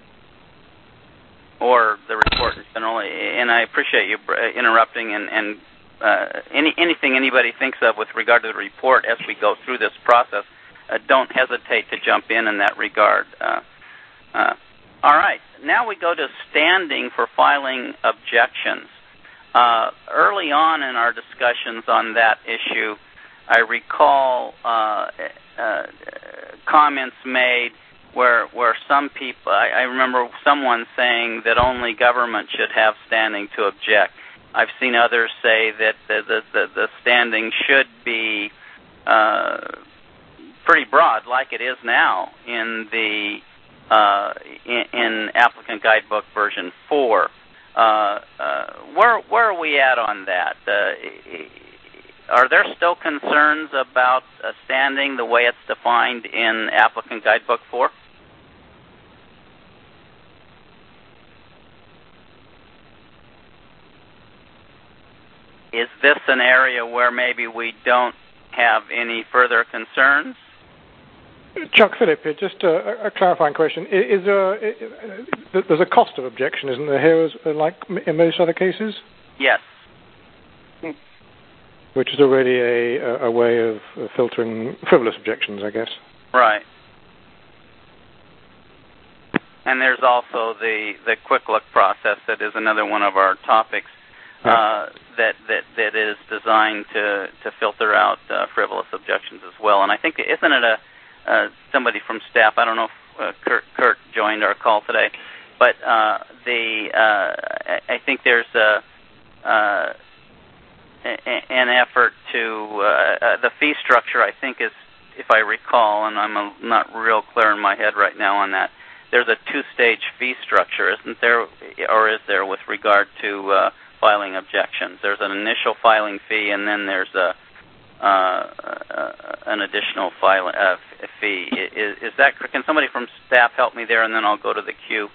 Or the report in general? And I appreciate you interrupting and, and uh, any anything anybody thinks of with regard to the report as we go through this process. Uh, don't hesitate to jump in in that regard. Uh, uh, all right. Now we go to standing for filing objections. Uh, early on in our discussions on that issue, I recall uh, uh, comments made where where some people, I, I remember someone saying that only government should have standing to object. I've seen others say that the, the, the, the standing should be uh, pretty broad, like it is now in the uh, in, in Applicant Guidebook version four. Uh, uh, where where are we at on that? Uh, are there still concerns about uh, standing the way it's defined in Applicant Guidebook four? Is this an area where maybe we don't have any further concerns? Chuck, Philip, just a, a clarifying question. Is, is there, is, there's a cost of objection, isn't there, here, as, like in most other cases? Yes. Which is already a, a way of filtering frivolous objections, I guess. Right. And there's also the, the quick look process that is another one of our topics. Uh, that, that that is designed to, to filter out uh, frivolous objections as well. And I think, isn't it a uh, somebody from staff, I don't know if uh, Kurt, Kurt joined our call today, but uh, the uh, I think there's a, uh, an effort to, uh, uh, the fee structure I think is, if I recall, and I'm a, not real clear in my head right now on that, there's a two-stage fee structure, isn't there, or is there, with regard to uh, filing objections? There's an initial filing fee, and then there's a uh, uh, an additional file uh, fee. Is, is that? Can somebody from staff help me there, and then I'll go to the queue.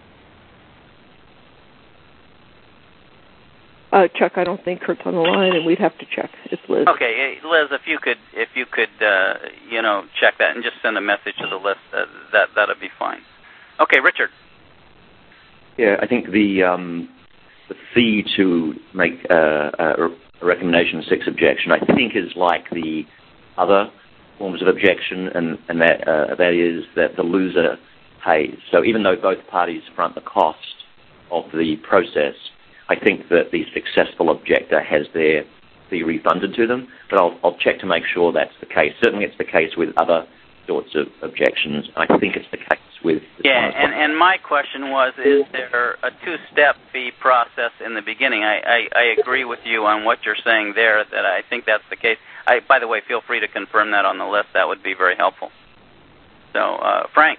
Uh, Chuck, I don't think Kurt's on the line, and we'd have to check. It's Liz. Okay, Liz, if you could, if you could, uh, you know, check that and just send a message to the list, uh, that that'd be fine. Okay, Richard. Yeah, I think the. Um The fee to make uh, a recommendation six objection, I think, is like the other forms of objection, and, and that uh, that is that the loser pays. So even though both parties front the cost of the process, I think that the successful objector has their fee refunded to them. But I'll, I'll check to make sure that's the case. Certainly, it's the case with other sorts of objections. I think it's the case with... Yeah, and, and my question was, is there a two-step fee process in the beginning? I, I, I agree with you on what you're saying there, that I think that's the case. I, by the way, feel free to confirm that on the list. That would be very helpful. So, uh, Frank.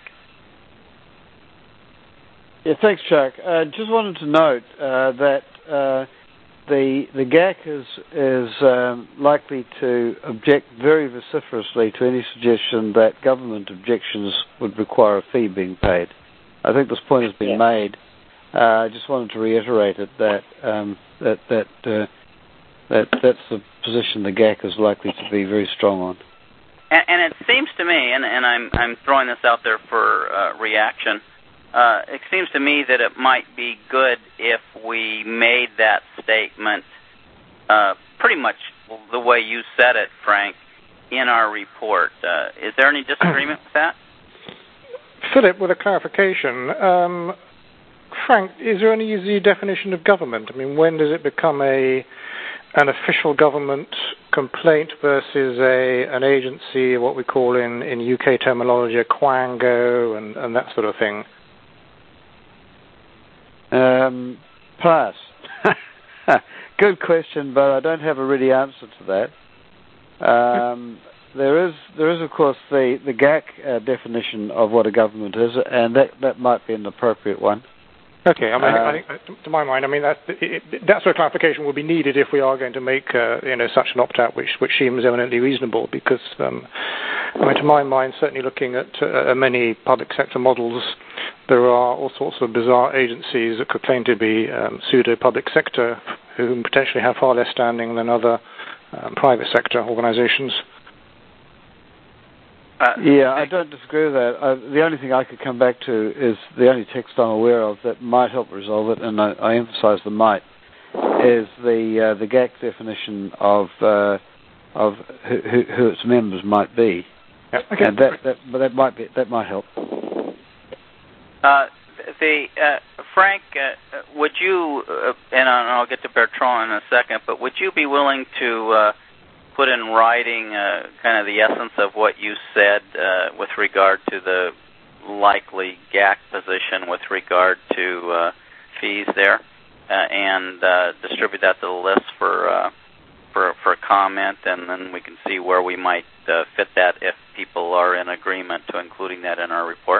Yeah, thanks, Chuck. Uh, just wanted to note uh, that uh, the the G A C is is um, likely to object very vociferously to any suggestion that government objections would require a fee being paid. I think this point has been yeah. made. Uh, I just wanted to reiterate it that um, that that uh, that that's the position the G A C is likely to be very strong on. And, and it seems to me, and, and I'm I'm throwing this out there for uh, reaction. Uh, it seems to me that it might be good if we made that statement uh, pretty much the way you said it, Frank, in our report. Uh, is there any disagreement with that? Philip, with a clarification, um, Frank, is there any easy definition of government? I mean, when does it become a an official government complaint versus a an agency, what we call in, in U K terminology, a quango and, and that sort of thing? Um, pass. Good question, but I don't have a ready answer to that. Um, there is, there is of course, the, the G A C uh, definition of what a government is, and that, that might be an appropriate one. Okay, I mean, uh, I think, to my mind, I mean that it, that sort of clarification will be needed if we are going to make uh, you know such an opt-out, which which seems eminently reasonable. Because um, I mean, to my mind, certainly looking at uh, many public sector models, there are all sorts of bizarre agencies that could claim to be um, pseudo-public sector, who potentially have far less standing than other um, private sector organisations. Uh, yeah, I don't disagree with that. Uh, the only thing I could come back to is the only text I'm aware of that might help resolve it, and I, I emphasise the might, is the uh, the G A C definition of uh, of who, who, who its members might be. Yeah, okay. And that, that, but that might be that might help. Uh, the uh, Frank, uh, would you, uh, and I'll get to Bertrand in a second, but would you be willing to uh, put in writing uh, kind of the essence of what you said uh, with regard to the likely G A C position with regard to uh, fees there, uh, and uh, distribute that to the list for uh, for for comment, and then we can see where we might uh, fit that if people are in agreement to including that in our report.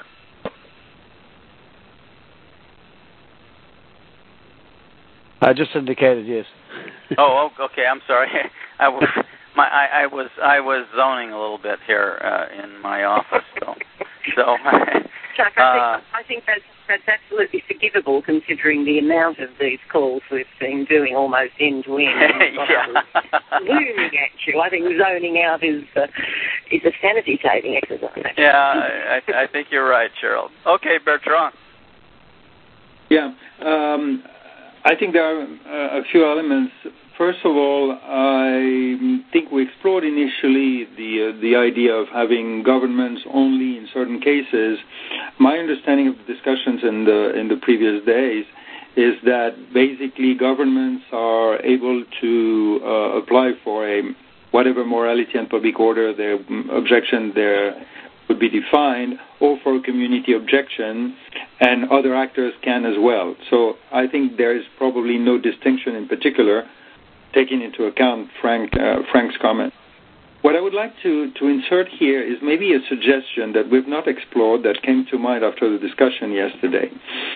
I just indicated yes. oh, okay. I'm sorry. I was my I, I was I was zoning a little bit here uh, in my office. So, so Chuck, I think uh, I think that's that's absolutely forgivable considering the amount of these calls we've been doing almost end to end. Yeah. Looming at you. I think zoning out is uh, is a sanity saving exercise. Yeah, I, I think you're right, Cheryl. Okay, Bertrand. Yeah. Um, I think there are uh, a few elements. First of all, I think we explored initially the uh, the idea of having governments only in certain cases. My understanding of the discussions in the in the previous days is that basically governments are able to uh, apply for a whatever morality and public order their objection there would be defined, or for a community objection, and other actors can as well. So I think there is probably no distinction in particular, taking into account Frank uh, Frank's comment. What I would like to, to insert here is maybe a suggestion that we've not explored that came to mind after the discussion yesterday.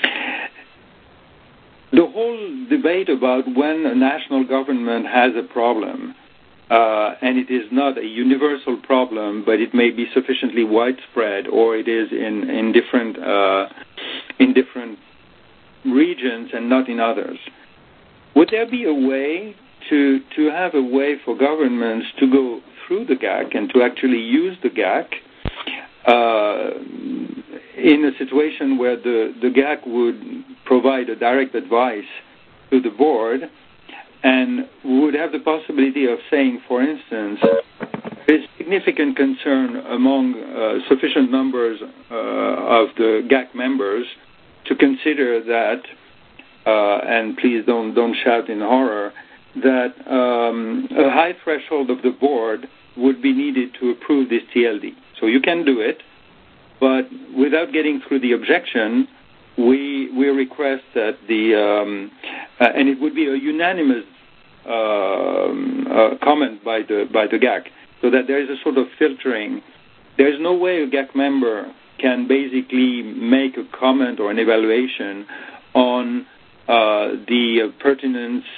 The whole debate about when a national government has a problem, Uh, and it is not a universal problem, but it may be sufficiently widespread, or it is in in different uh, in different regions and not in others. Would there be a way to to have a way for governments to go through the G A C and to actually use the G A C uh, in a situation where the the G A C would provide a direct advice to the board? And would have the possibility of saying, for instance, there is significant concern among uh, sufficient numbers uh, of the G A C members to consider that, uh, and please don't don't shout in horror, that um, a high threshold of the board would be needed to approve this T L D. So you can do it, but without getting through the objection, we we request that the um, uh, and it would be a unanimous uh, uh, comment by the by the G A C, so that there is a sort of filtering. There is no way a G A C member can basically make a comment or an evaluation on uh, the pertinence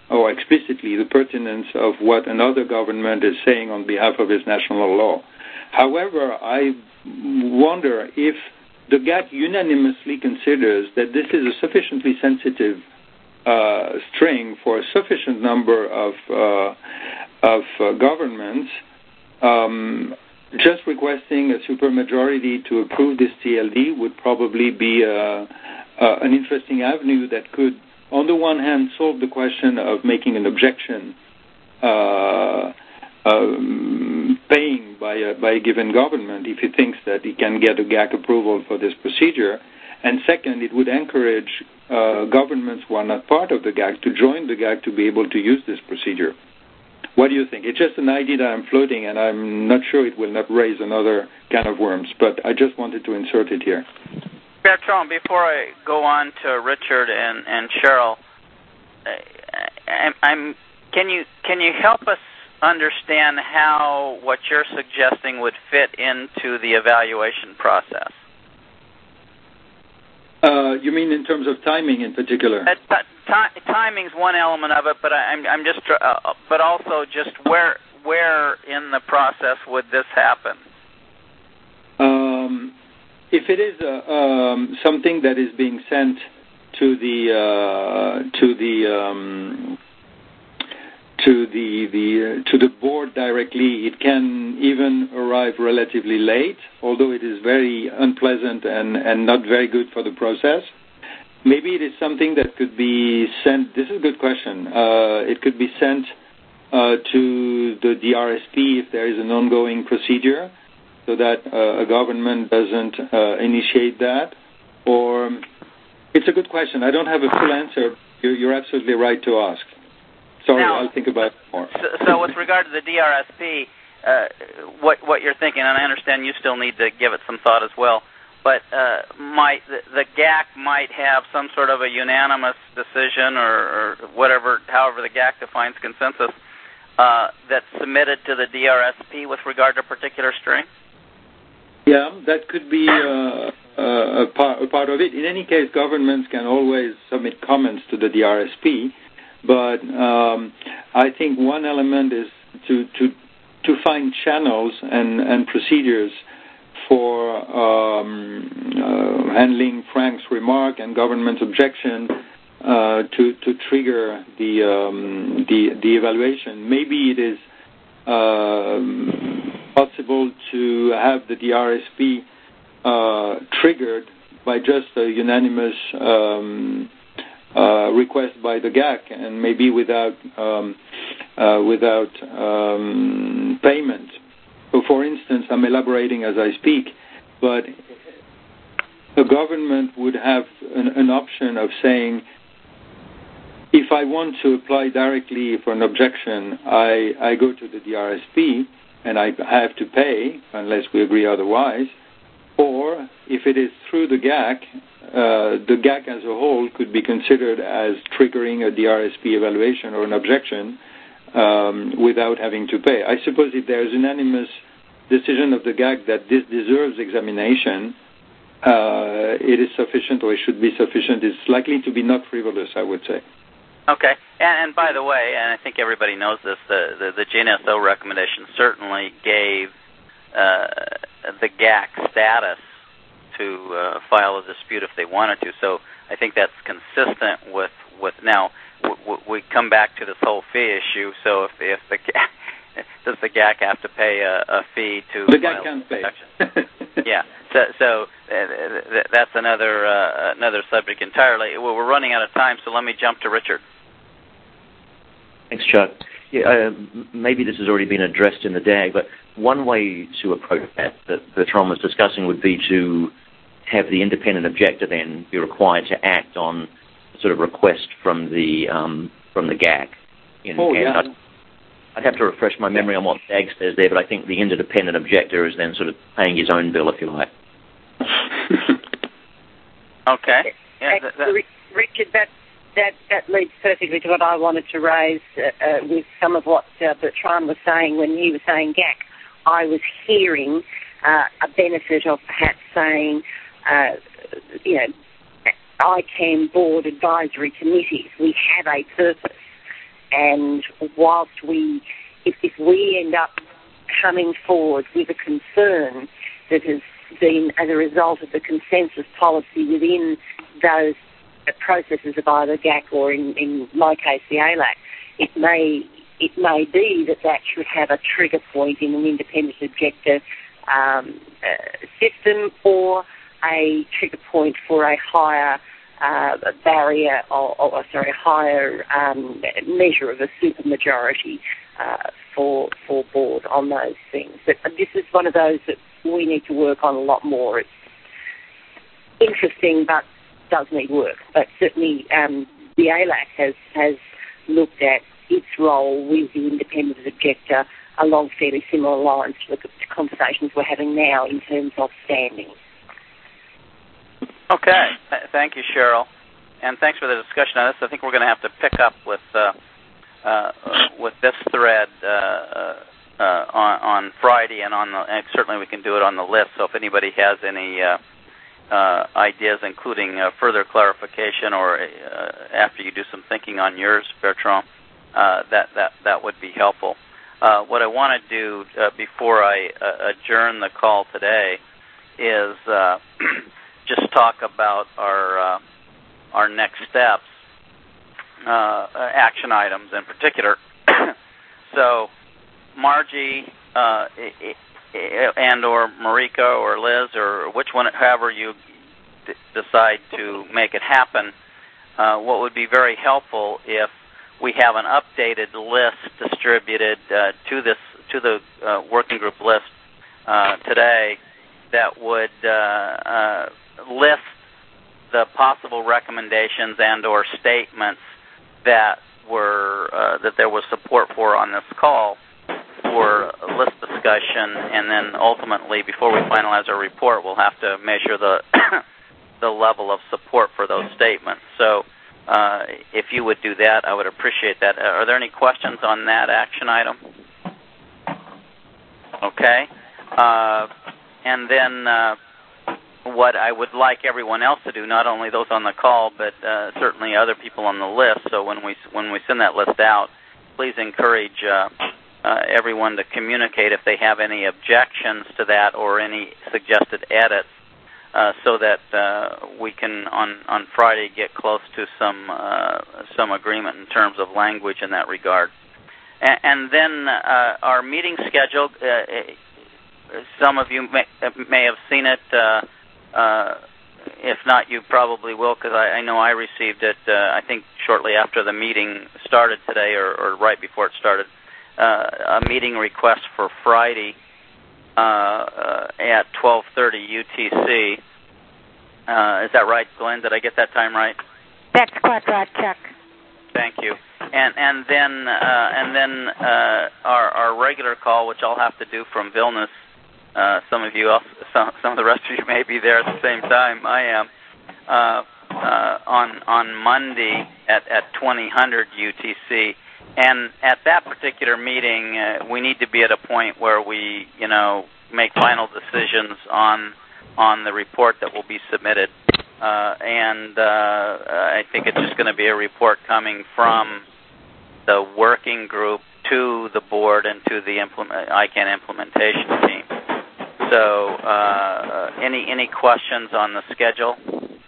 or explicitly the pertinence of what another government is saying on behalf of its national law. However, I wonder if the G A C unanimously considers that this is a sufficiently sensitive uh, string for a sufficient number of uh, of uh, governments. Um, just requesting a supermajority to approve this T L D would probably be uh, uh, an interesting avenue that could, on the one hand, solve the question of making an objection uh, um, paying by a, by a given government if he thinks that he can get a G A C approval for this procedure. And second, it would encourage uh, governments who are not part of the G A C to join the G A C to be able to use this procedure. What do you think? It's just an idea that I'm floating, and I'm not sure it will not raise another can of worms, but I just wanted to insert it here. Bertrand, before I go on to Richard and, and Cheryl, I'm, I'm, can you can you help us understand how what you're suggesting would fit into the evaluation process? Uh, you mean in terms of timing in particular? Uh, t- t- timing's one element of it, but I, I'm, I'm just, uh, but also just where where in the process would this happen? Um, if it is uh, um, something that is being sent to the uh, to the um, to the the uh, to the board directly, it can even arrive relatively late, although it is very unpleasant and, and not very good for the process. Maybe it is something that could be sent. This is a good question. Uh, it could be sent uh, to the D R S P if there is an ongoing procedure, so that uh, a government doesn't uh, initiate that. Or it's a good question. I don't have a full answer. You're, you're absolutely right to ask. Sorry, now, I'll think about it more. So, so with regard to the D R S P, uh, what what you're thinking, and I understand you still need to give it some thought as well, but uh, might the, the G A C might have some sort of a unanimous decision or, or whatever, however the G A C defines consensus, uh, that's submitted to the D R S P with regard to a particular string? Yeah, that could be uh, uh, a, part, a part of it. In any case, governments can always submit comments to the D R S P. But um, I think one element is to to, to find channels and, and procedures for um, uh, handling Frank's remark and government's objection uh, to to trigger the um, the the evaluation. Maybe it is uh, possible to have the D R S P uh, triggered by just a unanimous Um, Uh, request by the G A C, and maybe without um, uh, without um, payment. So, for instance, I'm elaborating as I speak, but the government would have an, an option of saying, if I want to apply directly for an objection, I, I go to the D R S P and I have to pay unless we agree otherwise. Or if it is through the G A C, uh, the G A C as a whole could be considered as triggering a D R S P evaluation or an objection um, without having to pay. I suppose if there is an unanimous decision of the G A C that this deserves examination, uh, it is sufficient, or it should be sufficient. It's likely to be not frivolous, I would say. Okay. And, and by the way, and I think everybody knows this, the, the, the G N S O recommendation certainly gave uh, the G A C status to uh, file a dispute if they wanted to. So I think that's consistent with, with now, w- w- we come back to this whole fee issue. So if, if the does the G A C have to pay a, a fee to the file G A C can't pay. Yeah. So, so uh, that's another uh, another subject entirely. Well, we're running out of time, so let me jump to Richard. Thanks, Chuck. Yeah, uh, maybe this has already been addressed in the D A G, but one way to approach that that Bertrand was discussing would be to have the independent objector then be required to act on a sort of request from the um, from the G A C. In, oh, yeah. I'd, I'd have to refresh my memory on what the D A G says there, but I think the independent objector is then sort of paying his own bill, if you like. Okay. Yeah, that, that. Richard, that, that, that leads perfectly to what I wanted to raise uh, uh, with some of what uh, Bertrand was saying when he was saying G A C. I was hearing uh, a benefit of perhaps saying, uh, you know, I C A N board advisory committees. We have a purpose. and whilst we, if, if we end up coming forward with a concern that has been as a result of the consensus policy within those processes of either G A C or, in, in my case, the A L A C, it may it may be that that should have a trigger point in an independent objector um, uh, system, or a trigger point for a higher uh, barrier or, or sorry, a higher um, measure of a supermajority uh, for for board on those things. But this is one of those that we need to work on a lot more. It's interesting, but does need work. But certainly um, the A L A C has, has looked at its role with the independent objector along fairly similar lines to the conversations we're having now in terms of standing. Okay. Th- thank you, Cheryl. And thanks for the discussion on this. I think we're going to have to pick up with uh, uh, with this thread uh, uh, on, on Friday, and on the, and certainly we can do it on the list. So if anybody has any uh, uh, ideas, including uh, further clarification, or uh, after you do some thinking on yours, Bertrand, uh, that, that, that would be helpful. Uh, what I want to do uh, before I uh, adjourn the call today is uh, just talk about our uh, our next steps, uh, action items in particular. So, Margie uh, and or Marika or Liz, or which one, however you d- decide to make it happen, uh, what would be very helpful if we have an updated list distributed uh, to this to the uh, working group list uh, today that would uh, uh, list the possible recommendations and or statements that were uh, that there was support for on this call for list discussion, and then ultimately, before we finalize our report, we'll have to measure the the level of support for those statements. So. Uh, if you would do that, I would appreciate that. Uh, are there any questions on that action item? Okay. Uh, and then uh, what I would like everyone else to do, not only those on the call, but uh, certainly other people on the list. So when we when we send that list out, please encourage uh, uh, everyone to communicate if they have any objections to that or any suggested edits. Uh, so that uh, we can on, on Friday get close to some uh, some agreement in terms of language in that regard. And, and then uh, our meeting schedule, uh, some of you may, may have seen it. Uh, uh, if not, you probably will, because I, I know I received it, uh, I think, shortly after the meeting started today, or, or right before it started, uh, a meeting request for Friday, Uh, uh, at twelve thirty U T C. Uh, is that right, Glenn? Did I get that time right? That's quite right, Chuck. Thank you. And and then uh, and then uh, our our regular call, which I'll have to do from Vilnius. Uh, some of you, else, some some of the rest of you may be there at the same time. I am uh, uh, on on Monday at at twenty hundred U T C. And at that particular meeting, uh, we need to be at a point where we, you know, make final decisions on on the report that will be submitted. Uh, and uh, I think it's just going to be a report coming from the working group to the board and to the implement, I CANN implementation team. So, uh, any any questions on the schedule?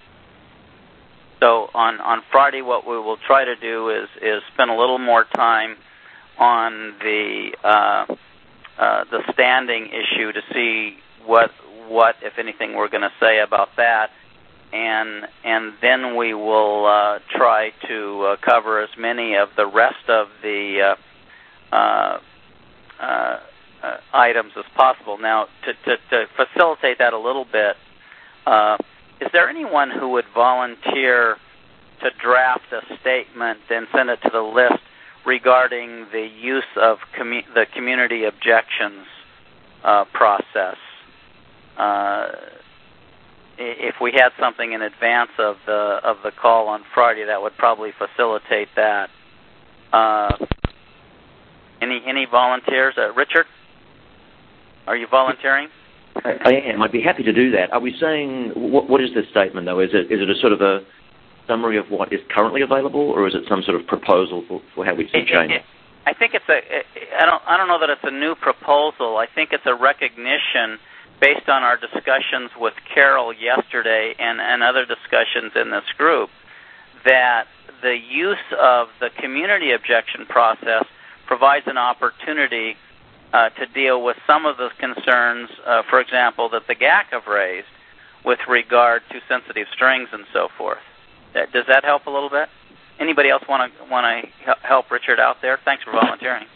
So on, on Friday, what we will try to do is, is spend a little more time on the uh, uh, the standing issue to see what what if anything we're going to say about that, and and then we will uh, try to uh, cover as many of the rest of the uh, uh, uh, uh, items as possible. Now, to, to, to facilitate that a little bit. Uh, Is there anyone who would volunteer to draft a statement and send it to the list regarding the use of commu- the community objections uh, process? Uh, if we had something in advance of the of the call on Friday, that would probably facilitate that. Uh, any any volunteers? Uh, Richard, are you volunteering? I am. I'd be happy to do that. Are we saying, what, what is this statement, though? Is it is it a sort of a summary of what is currently available, or is it some sort of proposal for, for how we see change? I think it's a. I don't. I don't know that it's a new proposal. I think it's a recognition, based on our discussions with Carol yesterday and, and other discussions in this group, that the use of the community objection process provides an opportunity uh, to deal with some of the concerns, uh, for example, that the G A C have raised with regard to sensitive strings and so forth. That, does that help a little bit? Anybody else want to want to help Richard out there? Thanks for volunteering.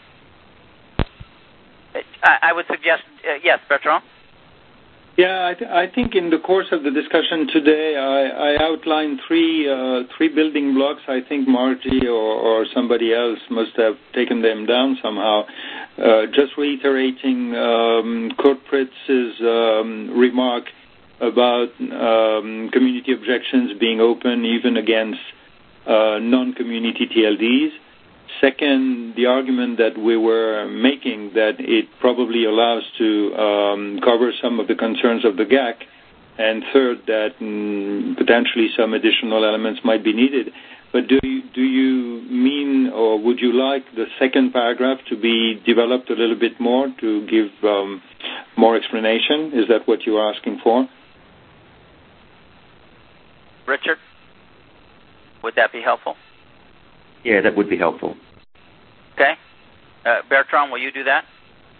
I, I would suggest, uh, yes, Bertrand? Yeah, I, th- I think in the course of the discussion today, I, I outlined three uh, three building blocks. I think Margie or, or somebody else must have taken them down somehow. Uh, just reiterating um, Kurt Pritz's um, remark about um, community objections being open even against uh, non-community T L Ds. Second, the argument that we were making that it probably allows to um, cover some of the concerns of the G A C. And third, that mm, potentially some additional elements might be needed. But do you, do you mean, or would you like the second paragraph to be developed a little bit more to give um, more explanation? Is that what you're asking for? Richard, would that be helpful? Yeah, that would be helpful. Okay. Uh, Bertrand, will you do that?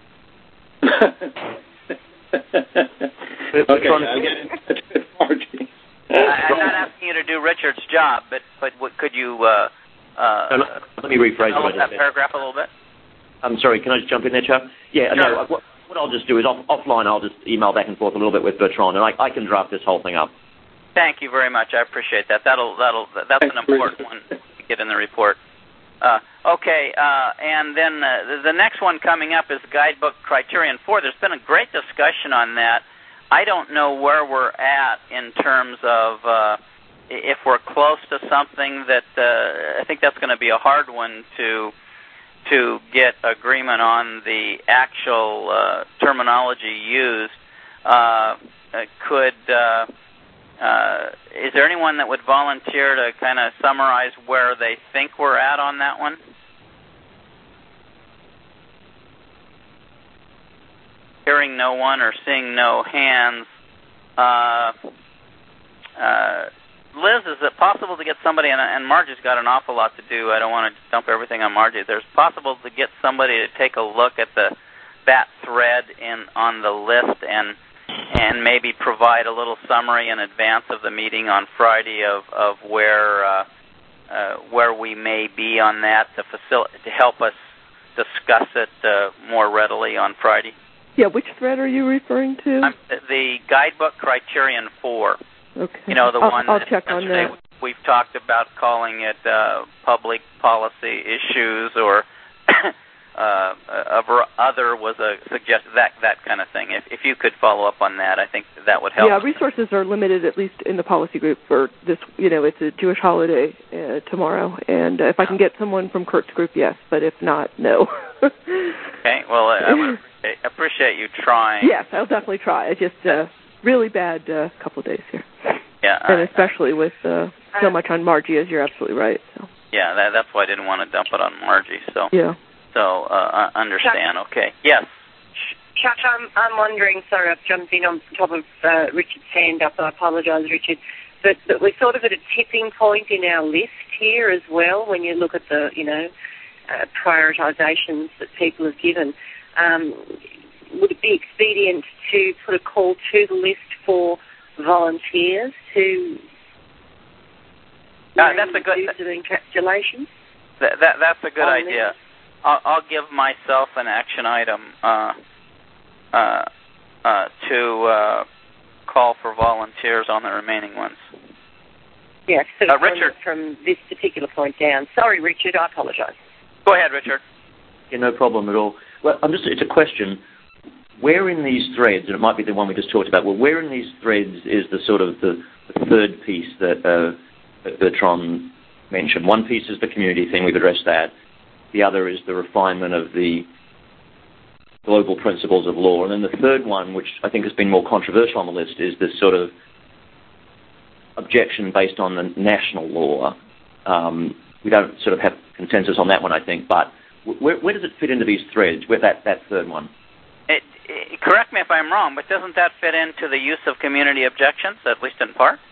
Okay, I'll get in touch with Margie. I'm not asking you to do Richard's job, but but what, could you uh, uh, no, let me rephrase develop it. that paragraph a little bit? I'm sorry, can I just jump in there, Chuck? Yeah, sure. no, what, what I'll just do is off, offline I'll just email back and forth a little bit with Bertrand, and I, I can draft this whole thing up. Thank you very much. I appreciate that. That'll that'll that's Thanks, an important Bruce. one to get in the report. Uh, okay, uh, and then uh, the next one coming up is Guidebook Criterion four. There's been a great discussion on that. I don't know where we're at in terms of uh, if we're close to something that uh, I think that's going to be a hard one to to get agreement on the actual uh, terminology used. Uh, could uh, Uh, is there anyone that would volunteer to kind of summarize where they think we're at on that one? Hearing no one or seeing no hands. Uh, uh, Liz, is it possible to get somebody, and, and Margie's got an awful lot to do. I don't want to dump everything on Margie. Is it possible to get somebody to take a look at the that thread in on the list and and maybe provide a little summary in advance of the meeting on Friday of, of where uh, uh, where we may be on that to facil- to help us discuss it uh, more readily on Friday? Yeah, which thread are you referring to? Um, the Guidebook Criterion four. Okay. You know, the I'll, one I'll that check on that. We've talked about calling it uh, public policy issues or Uh, uh, other was a suggest that that kind of thing. If if you could follow up on that, I think that would help. Yeah, resources are limited, at least in the policy group for this. You know, it's a Jewish holiday uh, tomorrow, and uh, if I can get someone from Kurt's group, yes. But if not, no. Okay. Well, I, I would appreciate, appreciate you trying. Yes, I'll definitely try. It's just a uh, really bad uh, couple of days here. Yeah. And I, especially with uh, so much on Margie, as you're absolutely right. So. Yeah, that, that's why I didn't want to dump it on Margie. So. Yeah. So, uh, understand, okay. Yes. Chuck, I'm, I'm wondering, sorry, I've jumped in on top of uh, Richard's hand up, I apologise, Richard, but, but we're sort of at a tipping point in our list here as well when you look at the, you know, uh, prioritisations that people have given. Um, would it be expedient to put a call to the list for volunteers to uh, that's a good, do the encapsulation? That, that, that's a good idea. This? I'll, I'll give myself an action item uh, uh, uh, to uh, call for volunteers on the remaining ones. Yes, so uh, Richard, from this particular point down. Sorry, Richard, I apologise. Go ahead, Richard. Yeah, no problem at all. Well, I'm just, it's a question. Where in these threads, and it might be the one we just talked about, well, where in these threads is the sort of the, the third piece that, uh, that Bertrand mentioned? One piece is the community thing, we've addressed that. The other is the refinement of the global principles of law. And then the third one, which I think has been more controversial on the list, is this sort of objection based on the national law. Um, we don't sort of have consensus on that one, I think, but where, where does it fit into these threads, where that, that third one? It, it, correct me if I'm wrong, but doesn't that fit into the use of community objections, at least in part?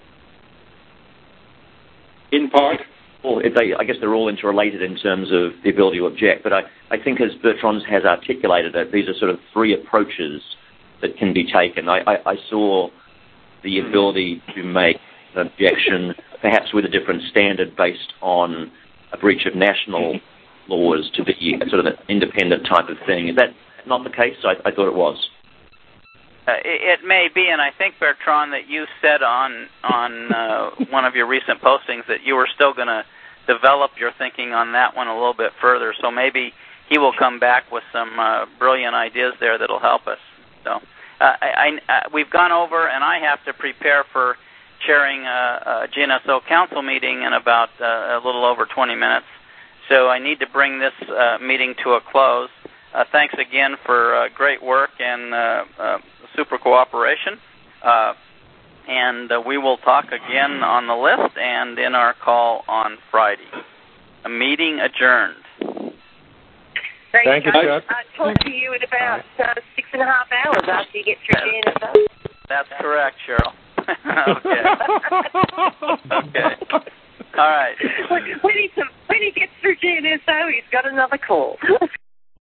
In part? Well, if they, I guess they're all interrelated in terms of the ability to object, but I, I think as Bertrand has articulated it, these are sort of three approaches that can be taken. I, I, I saw the ability to make an objection, perhaps with a different standard based on a breach of national laws, to be sort of an independent type of thing. Is that not the case? I, I thought it was. Uh, it, it may be, and I think, Bertrand, that you said on on uh, one of your recent postings that you were still going to develop your thinking on that one a little bit further. So maybe he will come back with some uh, brilliant ideas there that'll help us. So uh, I, I, uh, we've gone over, and I have to prepare for chairing a, a G N S O council meeting in about uh, a little over twenty minutes. So I need to bring this uh, meeting to a close. Uh, thanks again for uh, great work and uh, uh, super cooperation. Uh, and uh, we will talk again on the list and in our call on Friday. A meeting adjourned. Thanks, Thank you, Chuck. I'll talk to you in about uh, six and a half hours after you get through G N S O. That's correct, Cheryl. Okay. Okay. All right. When, when, he, when he gets through G N S O, he's got another call.